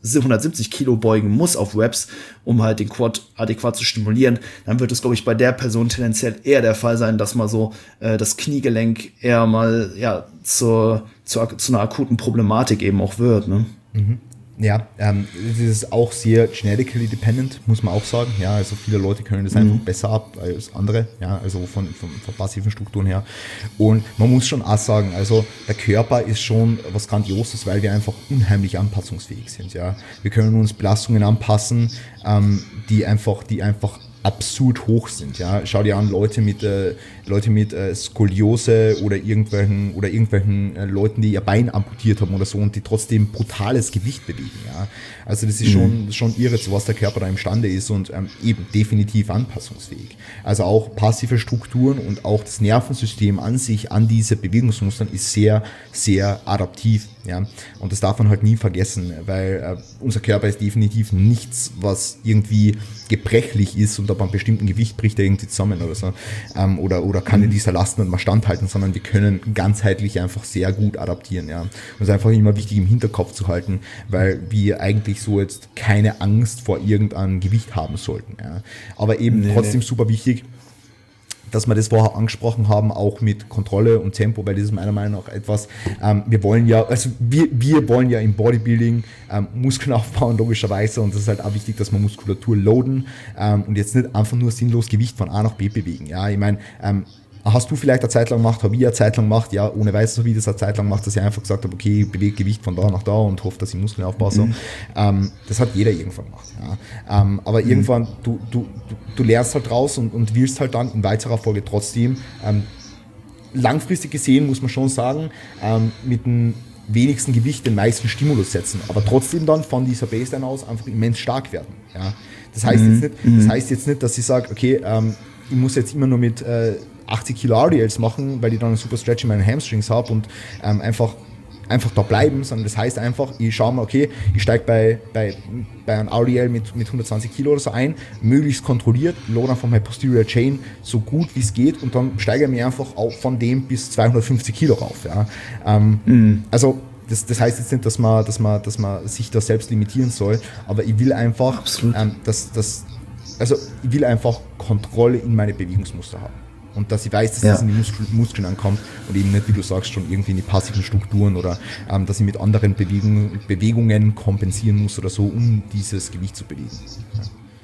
S1: hundertsiebzig Kilo beugen muss auf Reps, um halt den Quad adäquat zu stimulieren, dann wird es, glaube ich, bei der Person tendenziell eher der Fall sein, dass mal so äh, das Kniegelenk eher mal ja zur, zur, zu einer akuten Problematik eben auch wird. Ne?
S2: Mhm. Ja, ähm, das ist auch sehr genetically dependent, muss man auch sagen. Ja, also viele Leute können das einfach mhm. besser ab als andere, ja, also von, von, von passiven Strukturen her. Und man muss schon auch sagen, also der Körper ist schon was Grandioses, weil wir einfach unheimlich anpassungsfähig sind, ja. Wir können uns Belastungen anpassen, ähm, die einfach, die einfach absurd hoch sind, ja. Schau dir an, Leute mit, äh, Leute mit äh, Skoliose oder irgendwelchen, oder irgendwelchen äh, Leuten, die ihr Bein amputiert haben oder so und die trotzdem brutales Gewicht bewegen, ja. Also das ist schon, schon irre, zu was der Körper da imstande ist und ähm, eben definitiv anpassungsfähig. Also auch passive Strukturen und auch das Nervensystem an sich, an diese Bewegungsmustern ist sehr, sehr adaptiv, ja. Und das darf man halt nie vergessen, weil äh, unser Körper ist definitiv nichts, was irgendwie gebrechlich ist und ab einem bestimmten Gewicht bricht er irgendwie zusammen oder so, ähm, oder, oder kann in dieser Last nicht mal standhalten, sondern wir können ganzheitlich einfach sehr gut adaptieren, ja. Und es ist einfach immer wichtig im Hinterkopf zu halten, weil wir eigentlich so jetzt keine Angst vor irgendeinem Gewicht haben sollten, ja. Aber eben nee, trotzdem nee. super wichtig, dass wir das vorher angesprochen haben, auch mit Kontrolle und Tempo, weil das ist meiner Meinung nach etwas, ähm, wir wollen ja, also wir, wir wollen ja im Bodybuilding ähm, Muskeln aufbauen, logischerweise, und das ist halt auch wichtig, dass wir Muskulatur loaden ähm, und jetzt nicht einfach nur sinnlos Gewicht von A nach B bewegen, ja, ich meine, ähm, hast du vielleicht eine Zeit lang gemacht, habe ich eine Zeit lang gemacht, ja, ohne weiß, so wie das eine Zeit lang macht, dass ich einfach gesagt habe, okay, ich bewege Gewicht von da nach da und hoffe, dass ich Muskeln aufbaue. So. Mhm. Ähm, das hat jeder irgendwann gemacht. Ja. Ähm, aber mhm. irgendwann, du, du, du, du lernst halt raus und, und willst halt dann in weiterer Folge trotzdem, ähm, langfristig gesehen, muss man schon sagen, ähm, mit dem wenigsten Gewicht den meisten Stimulus setzen, aber trotzdem dann von dieser Baseline aus einfach immens stark werden. Ja. Das heißt mhm. jetzt nicht, das heißt jetzt nicht, dass ich sage, okay, ähm, ich muss jetzt immer nur mit äh, achtzig Kilo R D Ls machen, weil ich dann einen super Stretch in meinen Hamstrings habe und ähm, einfach, einfach da bleiben, sondern das heißt einfach, ich schaue mal, okay, ich steige bei, bei, bei einem R D L mit, mit hundertzwanzig Kilo oder so ein, möglichst kontrolliert, load einfach meine Posterior Chain so gut wie es geht und dann steige ich mir einfach auch von dem bis zweihundertfünfzig Kilo rauf. Ja. Ähm, mhm. Also das, das heißt jetzt nicht, dass man, dass, man, dass man sich da selbst limitieren soll, aber ich will einfach, ähm, dass, dass, also ich will einfach Kontrolle in meine Bewegungsmuster haben. Und dass ich weiß, dass ja. das in die Muskel, Muskeln ankommt und eben nicht, wie du sagst, schon irgendwie in die passiven Strukturen oder ähm, dass ich mit anderen Bewegung, Bewegungen kompensieren muss oder so, um dieses Gewicht zu bewegen. Ja.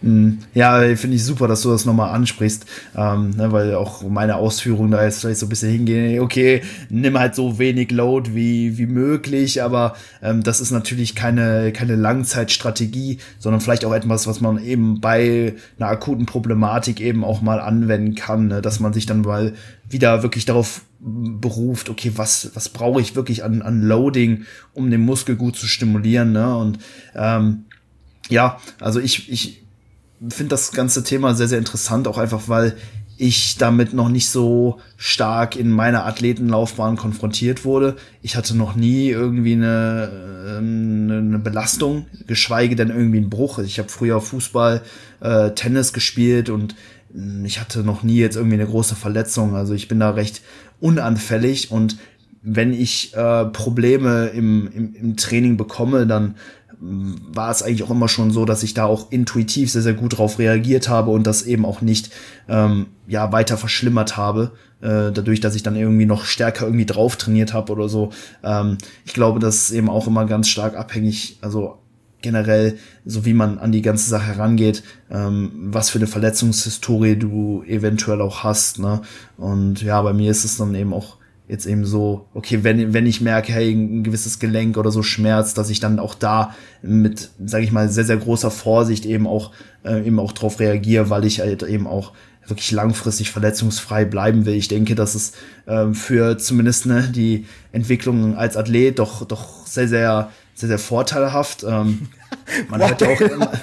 S1: Ja, finde ich super, dass du das nochmal ansprichst, ähm, ne, weil auch meine Ausführungen da jetzt vielleicht so ein bisschen hingehen, okay, nimm halt so wenig Load wie wie möglich, aber ähm, das ist natürlich keine keine Langzeitstrategie, sondern vielleicht auch etwas, was man eben bei einer akuten Problematik eben auch mal anwenden kann, ne, dass man sich dann mal wieder wirklich darauf beruft, okay, was was brauche ich wirklich an an Loading, um den Muskel gut zu stimulieren, ne, und ähm, ja, also ich ich finde das ganze Thema sehr, sehr interessant, auch einfach, weil ich damit noch nicht so stark in meiner Athletenlaufbahn konfrontiert wurde. Ich hatte noch nie irgendwie eine, eine Belastung, geschweige denn irgendwie einen Bruch. Ich habe früher Fußball, äh, Tennis gespielt und ich hatte noch nie jetzt irgendwie eine große Verletzung. Also ich bin da recht unanfällig und wenn ich äh, Probleme im, im, im Training bekomme, dann war es eigentlich auch immer schon so, dass ich da auch intuitiv sehr, sehr gut drauf reagiert habe und das eben auch nicht ähm, ja weiter verschlimmert habe, äh, dadurch, dass ich dann irgendwie noch stärker irgendwie drauf trainiert habe oder so. Ähm, ich glaube, das ist eben auch immer ganz stark abhängig, also generell, so wie man an die ganze Sache herangeht, ähm, was für eine Verletzungshistorie du eventuell auch hast, ne? Und ja, bei mir ist es dann eben auch jetzt eben so, okay, wenn wenn ich merke, hey, ein gewisses Gelenk oder so schmerzt, dass ich dann auch da mit, sage ich mal, sehr, sehr großer Vorsicht eben auch äh, eben auch drauf reagiere, weil ich halt eben auch wirklich langfristig verletzungsfrei bleiben will. Ich denke, dass es ähm, für zumindest ne, die Entwicklung als Athlet doch doch sehr, sehr, sehr, sehr vorteilhaft. Ähm, man hört ja auch immer,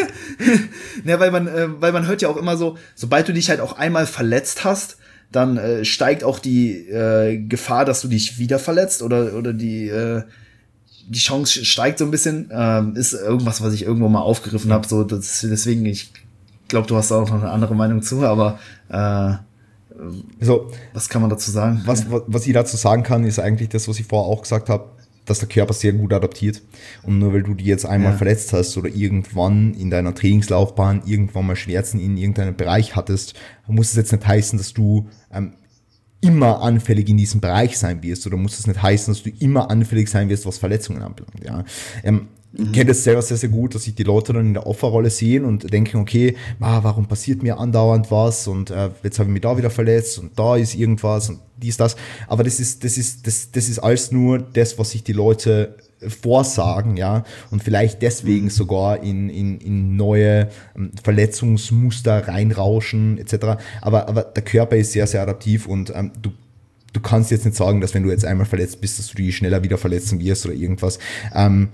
S1: ne, weil man, äh, weil man hört ja auch immer so, sobald du dich halt auch einmal verletzt hast, dann äh, steigt auch die äh, Gefahr, dass du dich wieder verletzt oder oder die äh, die Chance steigt so ein bisschen. Ähm, ist irgendwas, was ich irgendwo mal aufgegriffen habe. So, das, deswegen, ich glaube, du hast da auch noch eine andere Meinung zu, aber äh,
S2: also,
S1: was kann man dazu sagen?
S2: Was, was ich dazu sagen kann, ist eigentlich das, was ich vorher auch gesagt habe. dass der Körper sehr gut adaptiert. Und nur weil du die jetzt einmal ja. verletzt hast oder irgendwann in deiner Trainingslaufbahn irgendwann mal Schmerzen in irgendeinem Bereich hattest, muss es jetzt nicht heißen, dass du ähm, immer anfällig in diesem Bereich sein wirst, oder muss es nicht heißen, dass du immer anfällig sein wirst, was Verletzungen anbelangt. Ja. Ähm, mhm. Ich kenne das selber sehr, sehr gut, dass sich die Leute dann in der Opferrolle sehen und denken, okay, ah, warum passiert mir andauernd was, und äh, jetzt habe ich mich da wieder verletzt und da ist irgendwas und dies, das. Aber das ist, das ist, das, das ist alles nur das, was sich die Leute vorsagen, ja, und vielleicht deswegen sogar in, in, in neue ähm, Verletzungsmuster reinrauschen, et cetera. Aber, aber der Körper ist sehr, sehr adaptiv, und ähm, du, du kannst jetzt nicht sagen, dass wenn du jetzt einmal verletzt bist, dass du die schneller wieder verletzen wirst oder irgendwas. Ähm,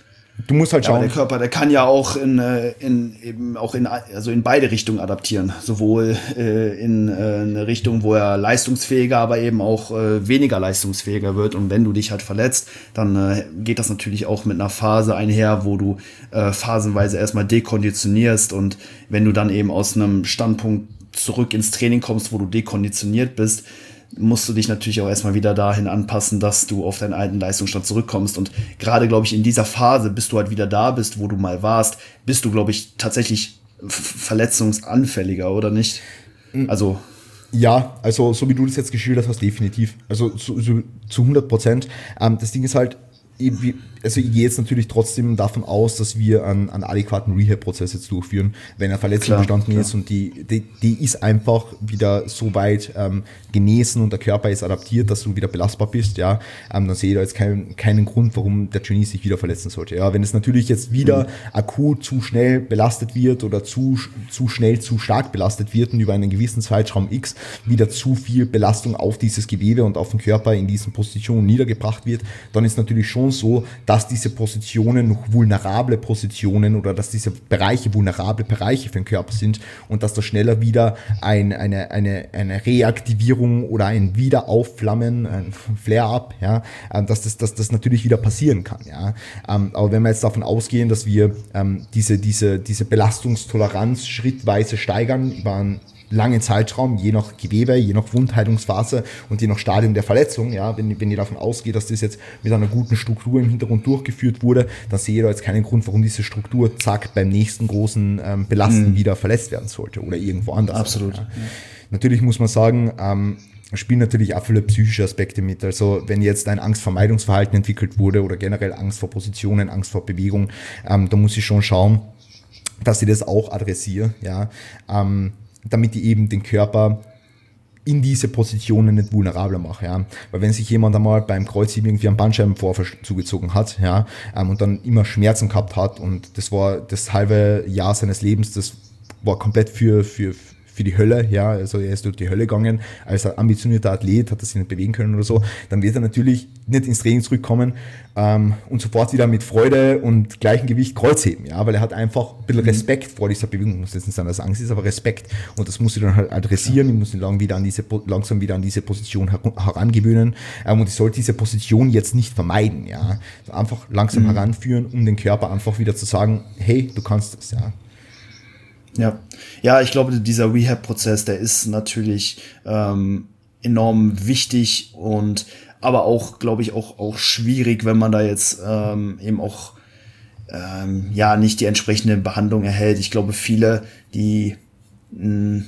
S2: Du musst halt schauen.
S1: Ja, aber der Körper, der kann ja auch in, in eben auch in also in beide Richtungen adaptieren, sowohl äh, in äh, eine Richtung, wo er leistungsfähiger, aber eben auch äh, weniger leistungsfähiger wird. Und wenn du dich halt verletzt, dann äh, geht das natürlich auch mit einer Phase einher, wo du äh, phasenweise erstmal dekonditionierst, und wenn du dann eben aus einem Standpunkt zurück ins Training kommst, wo du dekonditioniert bist, musst du dich natürlich auch erstmal wieder dahin anpassen, dass du auf deinen alten Leistungsstand zurückkommst. Und gerade, glaube ich, in dieser Phase, bis du halt wieder da bist, wo du mal warst, bist du, glaube ich, tatsächlich f- verletzungsanfälliger, oder nicht? Also
S2: ja, also so wie du das jetzt geschildert hast, definitiv. Also zu, zu, zu hundert Prozent. Ähm, das Ding ist halt, also ich gehe jetzt natürlich trotzdem davon aus, dass wir einen, einen adäquaten Rehab-Prozess jetzt durchführen, wenn eine Verletzung klar, bestanden klar. ist, und die, die, die ist einfach wieder so weit ähm, genesen und der Körper ist adaptiert, dass du wieder belastbar bist, ja, ähm, dann sehe ich da jetzt keinen, keinen Grund, warum der Genie sich wieder verletzen sollte. Ja, wenn es natürlich jetzt wieder mhm. akut zu schnell belastet wird oder zu, zu schnell zu stark belastet wird und über einen gewissen Zeitraum X wieder zu viel Belastung auf dieses Gewebe und auf den Körper in diesen Positionen niedergebracht wird, dann ist natürlich schon so, dass diese Positionen noch vulnerable Positionen oder dass diese Bereiche vulnerable Bereiche für den Körper sind und dass da schneller wieder ein, eine, eine, eine Reaktivierung oder ein Wiederaufflammen, ein Flare-up, ja, dass das, dass das natürlich wieder passieren kann. Ja. Aber wenn wir jetzt davon ausgehen, dass wir diese, diese, diese Belastungstoleranz schrittweise steigern über einen langen Zeitraum, je nach Gewebe, je nach Wundheilungsphase und je nach Stadium der Verletzung, ja, wenn, wenn ihr davon ausgeht, dass das jetzt mit einer guten Struktur im Hintergrund durchgeführt wurde, dann sehe ich da jetzt keinen Grund, warum diese Struktur, zack, beim nächsten großen ähm, Belasten mhm. wieder verletzt werden sollte oder irgendwo anders.
S1: Absolut.
S2: Ja. Natürlich muss man sagen, ähm, spielen natürlich auch viele psychische Aspekte mit. Also wenn jetzt ein Angstvermeidungsverhalten entwickelt wurde oder generell Angst vor Positionen, Angst vor Bewegung, ähm, da muss ich schon schauen, dass ich das auch adressiere, ja, ähm, damit ich eben den Körper in diese Positionen nicht vulnerabler mache, ja. Weil wenn sich jemand einmal beim Kreuzheben irgendwie einen Bandscheibenvorfall zugezogen hat, ja, ähm, und dann immer Schmerzen gehabt hat und das war das halbe Jahr seines Lebens, das war komplett für, für, für die Hölle, ja, also er ist durch die Hölle gegangen, als ein ambitionierter Athlet, hat er sich nicht bewegen können oder so, dann wird er natürlich nicht ins Training zurückkommen ähm, und sofort wieder mit Freude und gleichem Gewicht Kreuzheben, ja, weil er hat einfach ein bisschen Respekt vor dieser Bewegung, muss jetzt nicht sein, dass Angst ist, aber Respekt, und das muss ich dann halt adressieren, ich muss ihn lang wieder an diese, langsam wieder an diese Position herangewöhnen, ähm, und ich sollte diese Position jetzt nicht vermeiden, ja, einfach langsam mhm. heranführen, um den Körper einfach wieder zu sagen, hey, du kannst das, ja.
S1: Ja, ja, ich glaube, dieser Rehab-Prozess, der ist natürlich ähm, enorm wichtig und aber auch, glaube ich, auch auch schwierig, wenn man da jetzt ähm, eben auch ähm, ja nicht die entsprechende Behandlung erhält. Ich glaube, viele, die mh,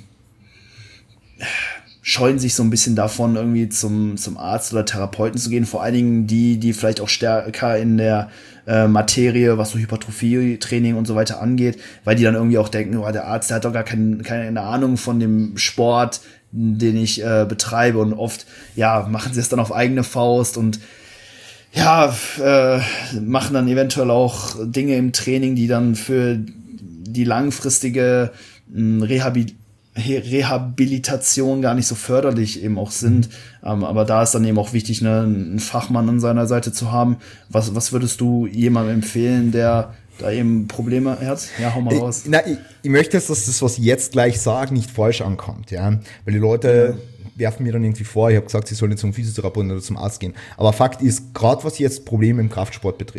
S1: scheuen sich so ein bisschen davon, irgendwie zum zum Arzt oder Therapeuten zu gehen. Vor allen Dingen die, die vielleicht auch stärker in der äh, Materie, was so Hypertrophie-Training und so weiter angeht, weil die dann irgendwie auch denken, oh, der Arzt, der hat doch gar kein, keine Ahnung von dem Sport, den ich äh, betreibe, und oft, ja, machen sie es dann auf eigene Faust und ja, äh, machen dann eventuell auch Dinge im Training, die dann für die langfristige mh, Rehabilitation Rehabilitation gar nicht so förderlich eben auch sind. Ähm, aber da ist dann eben auch wichtig, ne, einen Fachmann an seiner Seite zu haben. Was, was würdest du jemandem empfehlen, der da eben Probleme hat? Ja, hau mal raus.
S2: Ich, na, ich, ich möchte jetzt, dass das, was ich jetzt gleich sage, nicht falsch ankommt, ja. Weil die Leute ja. werfen mir dann irgendwie vor, ich habe gesagt, sie sollen zum Physiotherapeuten oder zum Arzt gehen. Aber Fakt ist, gerade was jetzt Probleme im Kraftsport betrifft,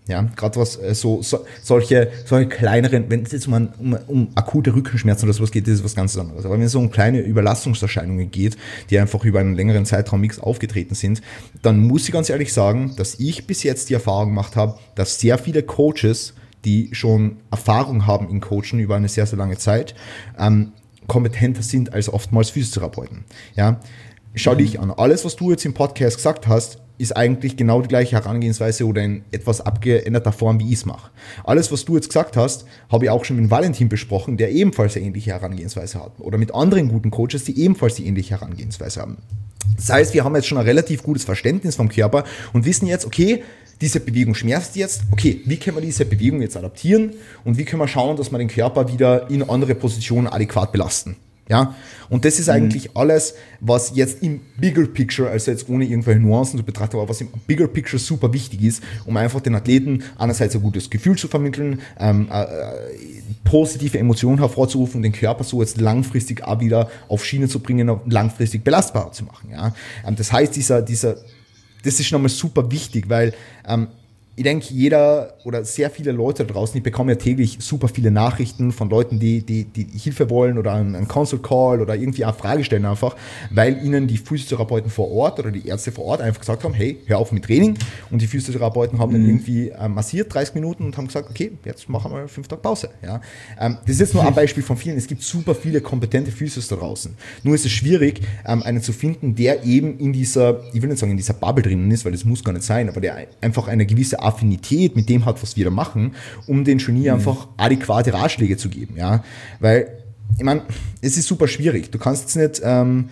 S2: Ja, gerade was äh, so, so solche, solche kleineren, wenn es jetzt um, ein, um, um akute Rückenschmerzen oder sowas geht, das ist was ganz anderes. Aber wenn es so um kleine Überlastungserscheinungen geht, die einfach über einen längeren Zeitraum X aufgetreten sind, dann muss ich ganz ehrlich sagen, dass ich bis jetzt die Erfahrung gemacht habe, dass sehr viele Coaches, die schon Erfahrung haben in Coachen über eine sehr, sehr lange Zeit, ähm, kompetenter sind als oftmals Physiotherapeuten. Ja, schau mhm. dich an. Alles, was du jetzt im Podcast gesagt hast, ist eigentlich genau die gleiche Herangehensweise oder in etwas abgeänderter Form, wie ich es mache. Alles, was du jetzt gesagt hast, habe ich auch schon mit Valentin besprochen, der ebenfalls eine ähnliche Herangehensweise hat. Oder mit anderen guten Coaches, die ebenfalls die ähnliche Herangehensweise haben. Das heißt, wir haben jetzt schon ein relativ gutes Verständnis vom Körper und wissen jetzt, okay, diese Bewegung schmerzt jetzt, okay, wie können wir diese Bewegung jetzt adaptieren und wie können wir schauen, dass wir den Körper wieder in andere Positionen adäquat belasten. Ja, und das ist eigentlich alles, was jetzt im Bigger Picture, also jetzt ohne irgendwelche Nuancen zu betrachten, aber was im Bigger Picture super wichtig ist, um einfach den Athleten einerseits ein gutes Gefühl zu vermitteln, ähm, äh, positive Emotionen hervorzurufen und den Körper so jetzt langfristig auch wieder auf Schiene zu bringen und langfristig belastbarer zu machen. Ja, ähm, das heißt, dieser, dieser, das ist schon einmal super wichtig, weil ähm, ich denke, jeder oder sehr viele Leute da draußen, die bekommen ja täglich super viele Nachrichten von Leuten, die, die, die Hilfe wollen oder einen, einen Consult Call oder irgendwie eine Frage stellen einfach, weil ihnen die Physiotherapeuten vor Ort oder die Ärzte vor Ort einfach gesagt haben, hey, hör auf mit Training. Und die Physiotherapeuten haben dann irgendwie äh, massiert dreißig Minuten und haben gesagt, okay, jetzt machen wir fünf Tage Pause. Ja? Ähm, das ist jetzt nur ein Beispiel von vielen. Es gibt super viele kompetente Physios da draußen. Nur ist es schwierig, ähm, einen zu finden, der eben in dieser, ich will nicht sagen in dieser Bubble drinnen ist, weil das muss gar nicht sein, aber der einfach eine gewisse Affinität mit dem hat, was wir da machen, um den Genie mhm. einfach adäquate Ratschläge zu geben, ja, weil, ich meine, es ist super schwierig, du kannst jetzt nicht, ähm,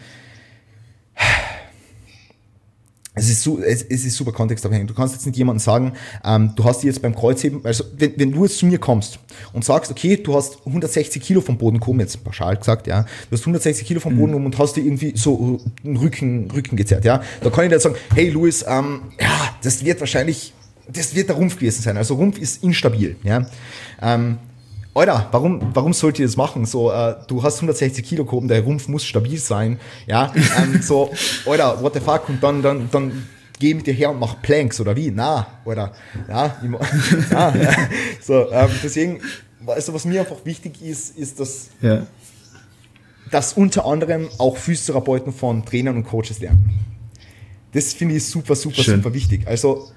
S2: es ist, so, es, es ist super kontextabhängig, du kannst jetzt nicht jemandem sagen, ähm, du hast dir jetzt beim Kreuzheben, also wenn, wenn du jetzt zu mir kommst und sagst, okay, du hast hundertsechzig Kilo vom Boden gehoben, jetzt pauschal gesagt, ja, du hast hundertsechzig Kilo vom Boden gehoben und hast dir irgendwie so einen Rücken, Rücken gezerrt, ja, da kann ich dir sagen, hey Luis, ähm, ja, das wird wahrscheinlich Das wird der Rumpf gewesen sein. Also Rumpf ist instabil. Ja. Ähm, Alter, warum, warum sollt ihr das machen? So, äh, du hast hundertsechzig Kilo gehoben, der Rumpf muss stabil sein. Ja. Ähm, so, Alter, what the fuck? Und dann, dann, dann geh mit dir her und mach Planks oder wie? Na, Alter. Ja, ich, na, ja. So, ähm, deswegen, also was mir einfach wichtig ist, ist, dass, ja. dass unter anderem auch Physiotherapeuten von Trainern und Coaches lernen. Das finde ich super, super, Schön. super wichtig. Also,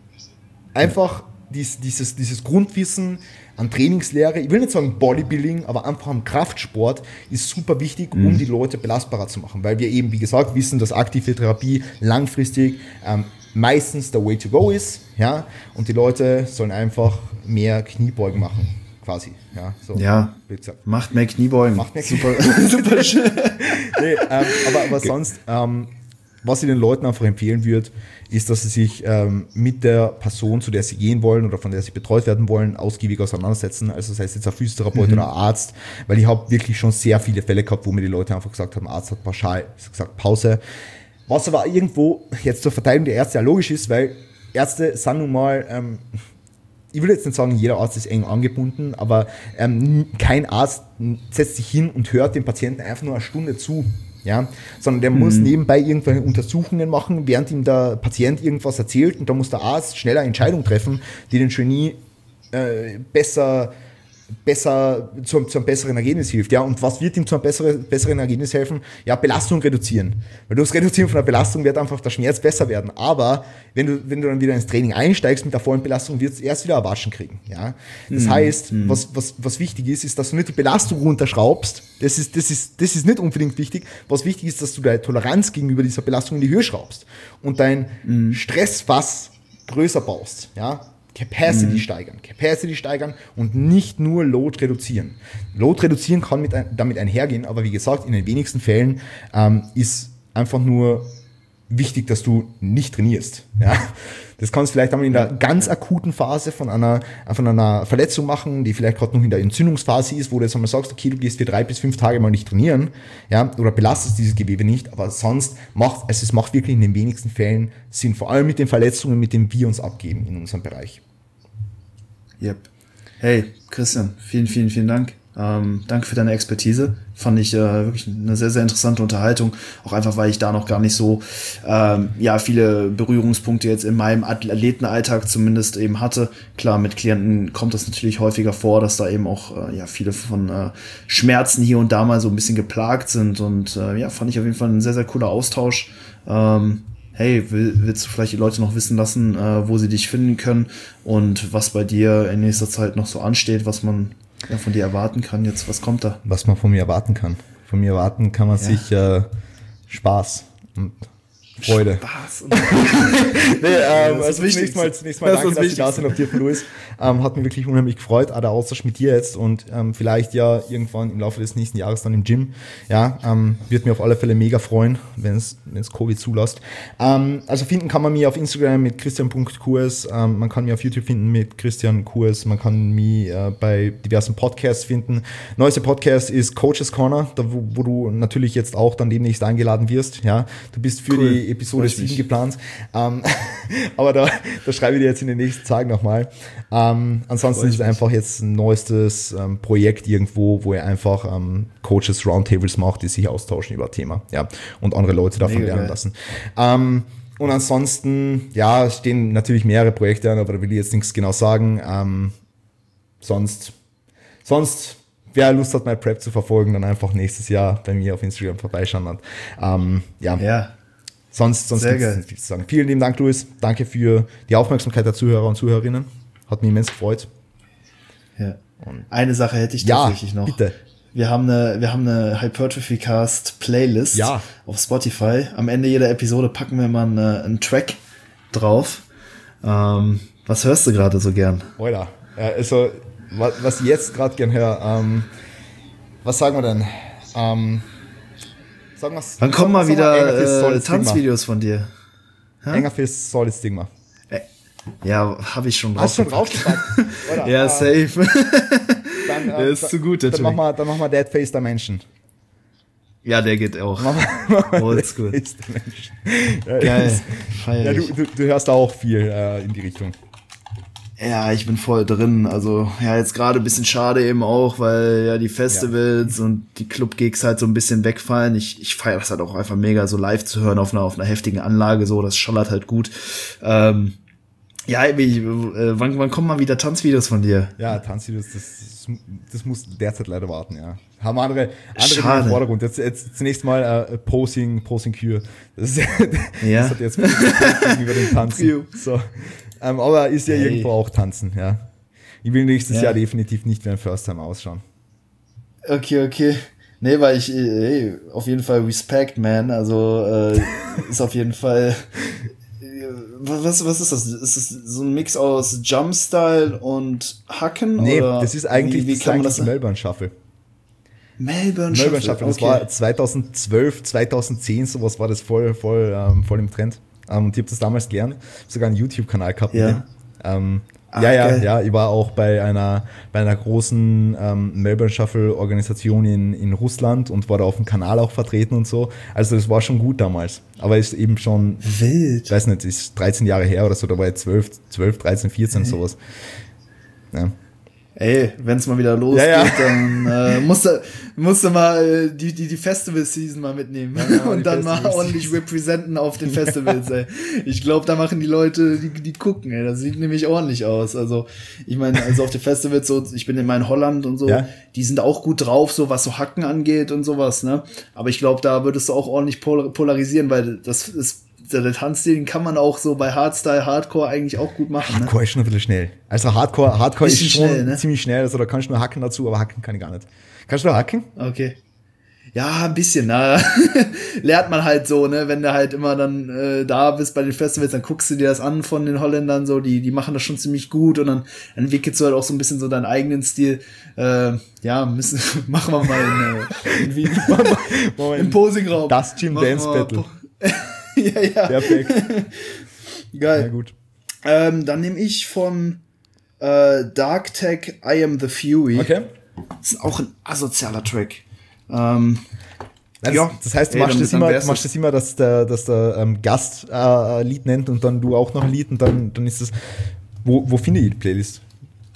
S2: einfach dies, dieses, dieses Grundwissen an Trainingslehre, ich will nicht sagen Bodybuilding, aber einfach am Kraftsport ist super wichtig, um mhm. die Leute belastbarer zu machen, weil wir eben, wie gesagt, wissen, dass aktive Therapie langfristig ähm, meistens der Way to go ist, ja, und die Leute sollen einfach mehr Kniebeugen machen, quasi, ja, so.
S1: Ja, macht mehr Kniebeugen. Macht mehr Kniebeugen. Super, super schön.
S2: Nee, ähm, aber, aber okay. sonst, ähm, was ich den Leuten einfach empfehlen würde, ist, dass sie sich ähm, mit der Person, zu der sie gehen wollen oder von der sie betreut werden wollen, ausgiebig auseinandersetzen. Also das heißt jetzt ein Physiotherapeut mhm. oder ein Arzt, weil ich habe wirklich schon sehr viele Fälle gehabt, wo mir die Leute einfach gesagt haben, Arzt hat pauschal gesagt Pause. Was aber irgendwo jetzt zur Verteilung der Ärzte ja logisch ist, weil Ärzte sind nun mal, ähm, ich will jetzt nicht sagen, jeder Arzt ist eng angebunden, aber ähm, kein Arzt setzt sich hin und hört dem Patienten einfach nur eine Stunde zu. Ja, sondern der mhm. muss nebenbei irgendwelche Untersuchungen machen, während ihm der Patient irgendwas erzählt und da muss der Arzt schneller Entscheidungen treffen, die den Genie äh, besser, besser zu, zu einem besseren Ergebnis hilft. Ja, und was wird ihm zu einem besseren, besseren Ergebnis helfen? Ja, Belastung reduzieren. Weil durch das Reduzieren von der Belastung wird einfach der Schmerz besser werden. Aber wenn du, wenn du dann wieder ins Training einsteigst mit der vollen Belastung, wird es erst wieder Erwaschen kriegen. Ja, das mhm. heißt, mhm. was, was, was wichtig ist, ist, dass du nicht die Belastung runterschraubst. Das ist, das ist, das ist nicht unbedingt wichtig. Was wichtig ist, dass du deine Toleranz gegenüber dieser Belastung in die Höhe schraubst und dein mhm. Stressfass größer baust. Ja, Capacity mhm. steigern, Capacity steigern und nicht nur Load reduzieren. Load reduzieren kann mit ein, damit einhergehen, aber wie gesagt, in den wenigsten Fällen ähm, ist einfach nur wichtig, dass du nicht trainierst. Ja? Das kannst du vielleicht einmal in der ganz akuten Phase von einer, von einer Verletzung machen, die vielleicht gerade noch in der Entzündungsphase ist, wo du jetzt einmal sagst, okay, du gehst für drei bis fünf Tage mal nicht trainieren, ja, oder belastest dieses Gewebe nicht, aber sonst macht, also es macht wirklich in den wenigsten Fällen Sinn, vor allem mit den Verletzungen, mit denen wir uns abgeben in unserem Bereich.
S1: Yep. Hey, Christian, vielen, vielen, vielen Dank. Ähm, danke für deine Expertise. Fand ich äh, wirklich eine sehr, sehr interessante Unterhaltung. Auch einfach, weil ich da noch gar nicht so ähm, ja viele Berührungspunkte jetzt in meinem Athletenalltag zumindest eben hatte. Klar, mit Klienten kommt das natürlich häufiger vor, dass da eben auch äh, ja viele von äh, Schmerzen hier und da mal so ein bisschen geplagt sind. Und äh, ja, fand ich auf jeden Fall ein sehr, sehr cooler Austausch. Ähm, hey, will, willst du vielleicht die Leute noch wissen lassen, äh, wo sie dich finden können und was bei dir in nächster Zeit noch so ansteht, was man ja, von dir erwarten kann jetzt? Was kommt da?
S2: Was man von mir erwarten kann. Von mir erwarten kann man ja. sich äh, Spaß und Freude.
S1: Spaß.
S2: nee, ähm, das also zunächst mal, zunächst mal das danke, das dass Sie da sind auf dir, Louis. Ähm, hat mich wirklich unheimlich gefreut, auch der Austausch mit dir jetzt und ähm, vielleicht ja irgendwann im Laufe des nächsten Jahres dann im Gym. Ja, ähm, wird mir auf alle Fälle mega freuen, wenn es Covid zulässt. Ähm, also finden kann man mich auf Instagram mit christian punkt kurs, ähm, man kann mich auf YouTube finden mit Christian Kurs, man kann mich äh, bei diversen Podcasts finden. Neuester Podcast ist Coaches Corner, da wo, wo du natürlich jetzt auch dann demnächst eingeladen wirst. Ja, du bist für cool. die Episode sieben geplant. Ähm, aber da, da schreibe ich dir jetzt in den nächsten Tagen nochmal. Ähm, ansonsten ist es einfach jetzt ein neuestes ähm, Projekt irgendwo, wo er einfach ähm, Coaches Roundtables macht, die sich austauschen über Thema. Ja, und andere Leute davon Mega lernen geil. lassen. Ähm, und ansonsten, ja, stehen natürlich mehrere Projekte an, aber da will ich jetzt nichts genau sagen. Ähm, sonst, sonst, wer Lust hat, mein Prep zu verfolgen, dann einfach nächstes Jahr bei mir auf Instagram vorbeischauen. Und, ähm, ja.
S1: ja.
S2: Sonst, sonst gibt es nichts zu sagen. Vielen lieben Dank, Louis. Danke für die Aufmerksamkeit der Zuhörer und Zuhörerinnen. Hat mich immens gefreut.
S1: Ja. Und eine Sache hätte ich
S2: ja,
S1: tatsächlich noch.
S2: Bitte.
S1: Wir haben eine, wir haben eine Hypertrophy Cast Playlist
S2: ja.
S1: auf Spotify. Am Ende jeder Episode packen wir mal eine, einen Track drauf. Ähm, was hörst du gerade so gern?
S2: Oida. Also, was ich jetzt gerade gern höre, ähm, was sagen wir denn? Ähm, Sagen
S1: Wann kommen mal wieder äh, Tanzvideos von dir?
S2: Ha? Enger Fist, Solid Stigma.
S1: Ja, habe ich schon drauf.
S2: Hast du schon draufgepackt?
S1: ja, safe.
S2: Dann, äh,
S1: der ist zu gut, der
S2: Dann machen wir, dann machen wir Dead Face Dimension.
S1: Ja, der geht auch. Oldschool.
S2: Ja, Geil. Ja, du, du, du hörst da auch viel äh, in die Richtung.
S1: Ja, ich bin voll drin. Also, ja, jetzt gerade ein bisschen schade eben auch, weil ja die Festivals ja. und die Club-Gigs halt so ein bisschen wegfallen. Ich, ich feiere das halt auch einfach mega, so live zu hören auf einer, auf einer heftigen Anlage, so, das schallert halt gut. Ähm, ja, ich, äh, wann, wann kommen mal wieder Tanzvideos von dir?
S2: Ja, Tanzvideos, das, das muss derzeit leider warten, ja. Haben andere, andere im Vordergrund. Jetzt, jetzt zunächst mal äh, Posing, Posing Kür. Das, ja. das hat jetzt über den Tanzen. So. Ähm, aber ist ja hey. irgendwo auch tanzen, ja. Ich will nächstes ja. Jahr definitiv nicht wie ein First Time ausschauen.
S1: Okay, okay. Nee, weil ich, hey, auf jeden Fall Respect, man. Also, äh, ist auf jeden Fall, was, was ist das? Ist das so ein Mix aus Jumpstyle und Hacken?
S2: Nee,
S1: oder
S2: das ist eigentlich,
S1: wie, wie
S2: das, ist eigentlich das Melbourne Shuffle.
S1: Melbourne Shuffle,
S2: Melbourne Shuffle. Das okay. war zweitausendzwölf, zweitausendzehn, sowas war das voll, voll, ähm, voll im Trend. Um, und ich habe das damals gelernt. Ich habe sogar einen YouTube-Kanal gehabt
S1: ja.
S2: mit dem. Ähm,
S1: Ach,
S2: ja, ja,
S1: geil.
S2: ja. Ich war auch bei einer, bei einer großen ähm, Melbourne Shuffle-Organisation in, in Russland und war da auf dem Kanal auch vertreten und so. Also das war schon gut damals. Aber ist eben schon,
S1: wild.
S2: Ich weiß nicht, ist dreizehn Jahre her oder so. Da war ich zwölf, zwölf, dreizehn, vierzehn, hey. sowas. Ja.
S1: Ey, wenn es mal wieder losgeht,
S2: ja, ja.
S1: dann äh, musst du musst du mal äh, die die die Festival Season mal mitnehmen ja, ja, und dann mal ordentlich representen auf den Festivals. Ey. Ich glaube, da machen die Leute, die die gucken. Ey, das sieht nämlich ordentlich aus. Also ich meine, also auf den Festivals so, ich bin immer in Holland und so,
S2: ja.
S1: die sind auch gut drauf, so was so Hacken angeht und sowas. Ne, aber ich glaube, da würdest du auch ordentlich polarisieren, weil das ist der Tanzstil, den kann man auch so bei Hardstyle, Hardcore eigentlich auch gut machen.
S2: Hardcore ne? ist schon ein bisschen schnell. Also Hardcore, Hardcore ist schon
S1: schnell, ne?
S2: ziemlich schnell. Also da kannst du nur hacken dazu, aber hacken kann ich gar nicht. Kannst du nur hacken?
S1: Okay. Ja, ein bisschen, na. Lernt man halt so, ne, wenn du halt immer dann äh, da bist bei den Festivals, dann guckst du dir das an von den Holländern so, die die machen das schon ziemlich gut und dann entwickelst du halt auch so ein bisschen so deinen eigenen Stil. Äh, ja, müssen machen wir mal in, äh, in Wien. Im Posingraum.
S2: Das Gym Dance Battle.
S1: ja, ja.
S2: Perfekt.
S1: Geil.
S2: Ja, gut.
S1: Ähm, dann nehme ich von äh, Dark Tech I Am the Fury.
S2: Okay.
S1: Das ist auch ein asozialer Track. Ähm,
S2: das, ja. das heißt, du
S1: Ey,
S2: machst, das immer, du machst das immer, dass der, dass der ähm, Gast äh, Lied nennt und dann du auch noch ein Lied und dann, dann ist das. Wo, wo finde ich die Playlist?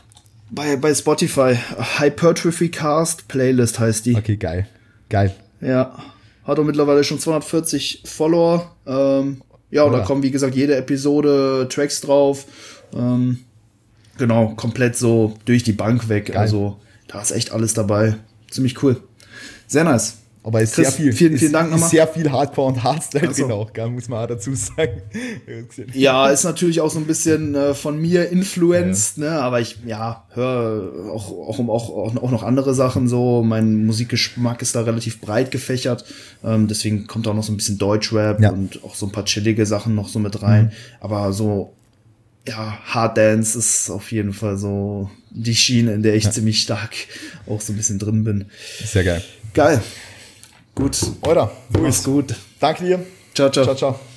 S1: Bei, bei Spotify. Hypertrophy Cast Playlist heißt die.
S2: Okay, geil. Geil.
S1: Ja. Hat auch mittlerweile schon zweihundertvierzig Follower. Ähm, ja, und
S2: Oder?
S1: da kommen, wie gesagt, jede Episode Tracks drauf. Ähm, genau, komplett so durch die Bank weg.
S2: Geil.
S1: Also, da ist echt alles dabei. Ziemlich cool. Sehr nice.
S2: Aber ist
S1: Chris,
S2: sehr viel.
S1: Vielen,
S2: ist,
S1: vielen Dank
S2: ist
S1: nochmal.
S2: sehr viel Hardcore und Hardstyle
S1: Ach so.
S2: drin auch, gell, muss man auch dazu sagen.
S1: Ja, ist natürlich auch so ein bisschen äh, von mir influenced, ja. ne? Aber ich, ja, höre auch, auch, auch, auch noch andere Sachen so. Mein Musikgeschmack ist da relativ breit gefächert. Ähm, deswegen kommt auch noch so ein bisschen Deutschrap
S2: Ja.
S1: und auch so ein paar chillige Sachen noch so mit rein. Mhm. Aber so, ja, Hard Dance ist auf jeden Fall so die Schiene, in der ich ja. ziemlich stark auch so ein bisschen drin bin.
S2: Sehr geil.
S1: Geil. Gut.
S2: Oder?
S1: Mach's gut.
S2: Danke dir.
S1: Ciao, ciao.
S2: Ciao, ciao.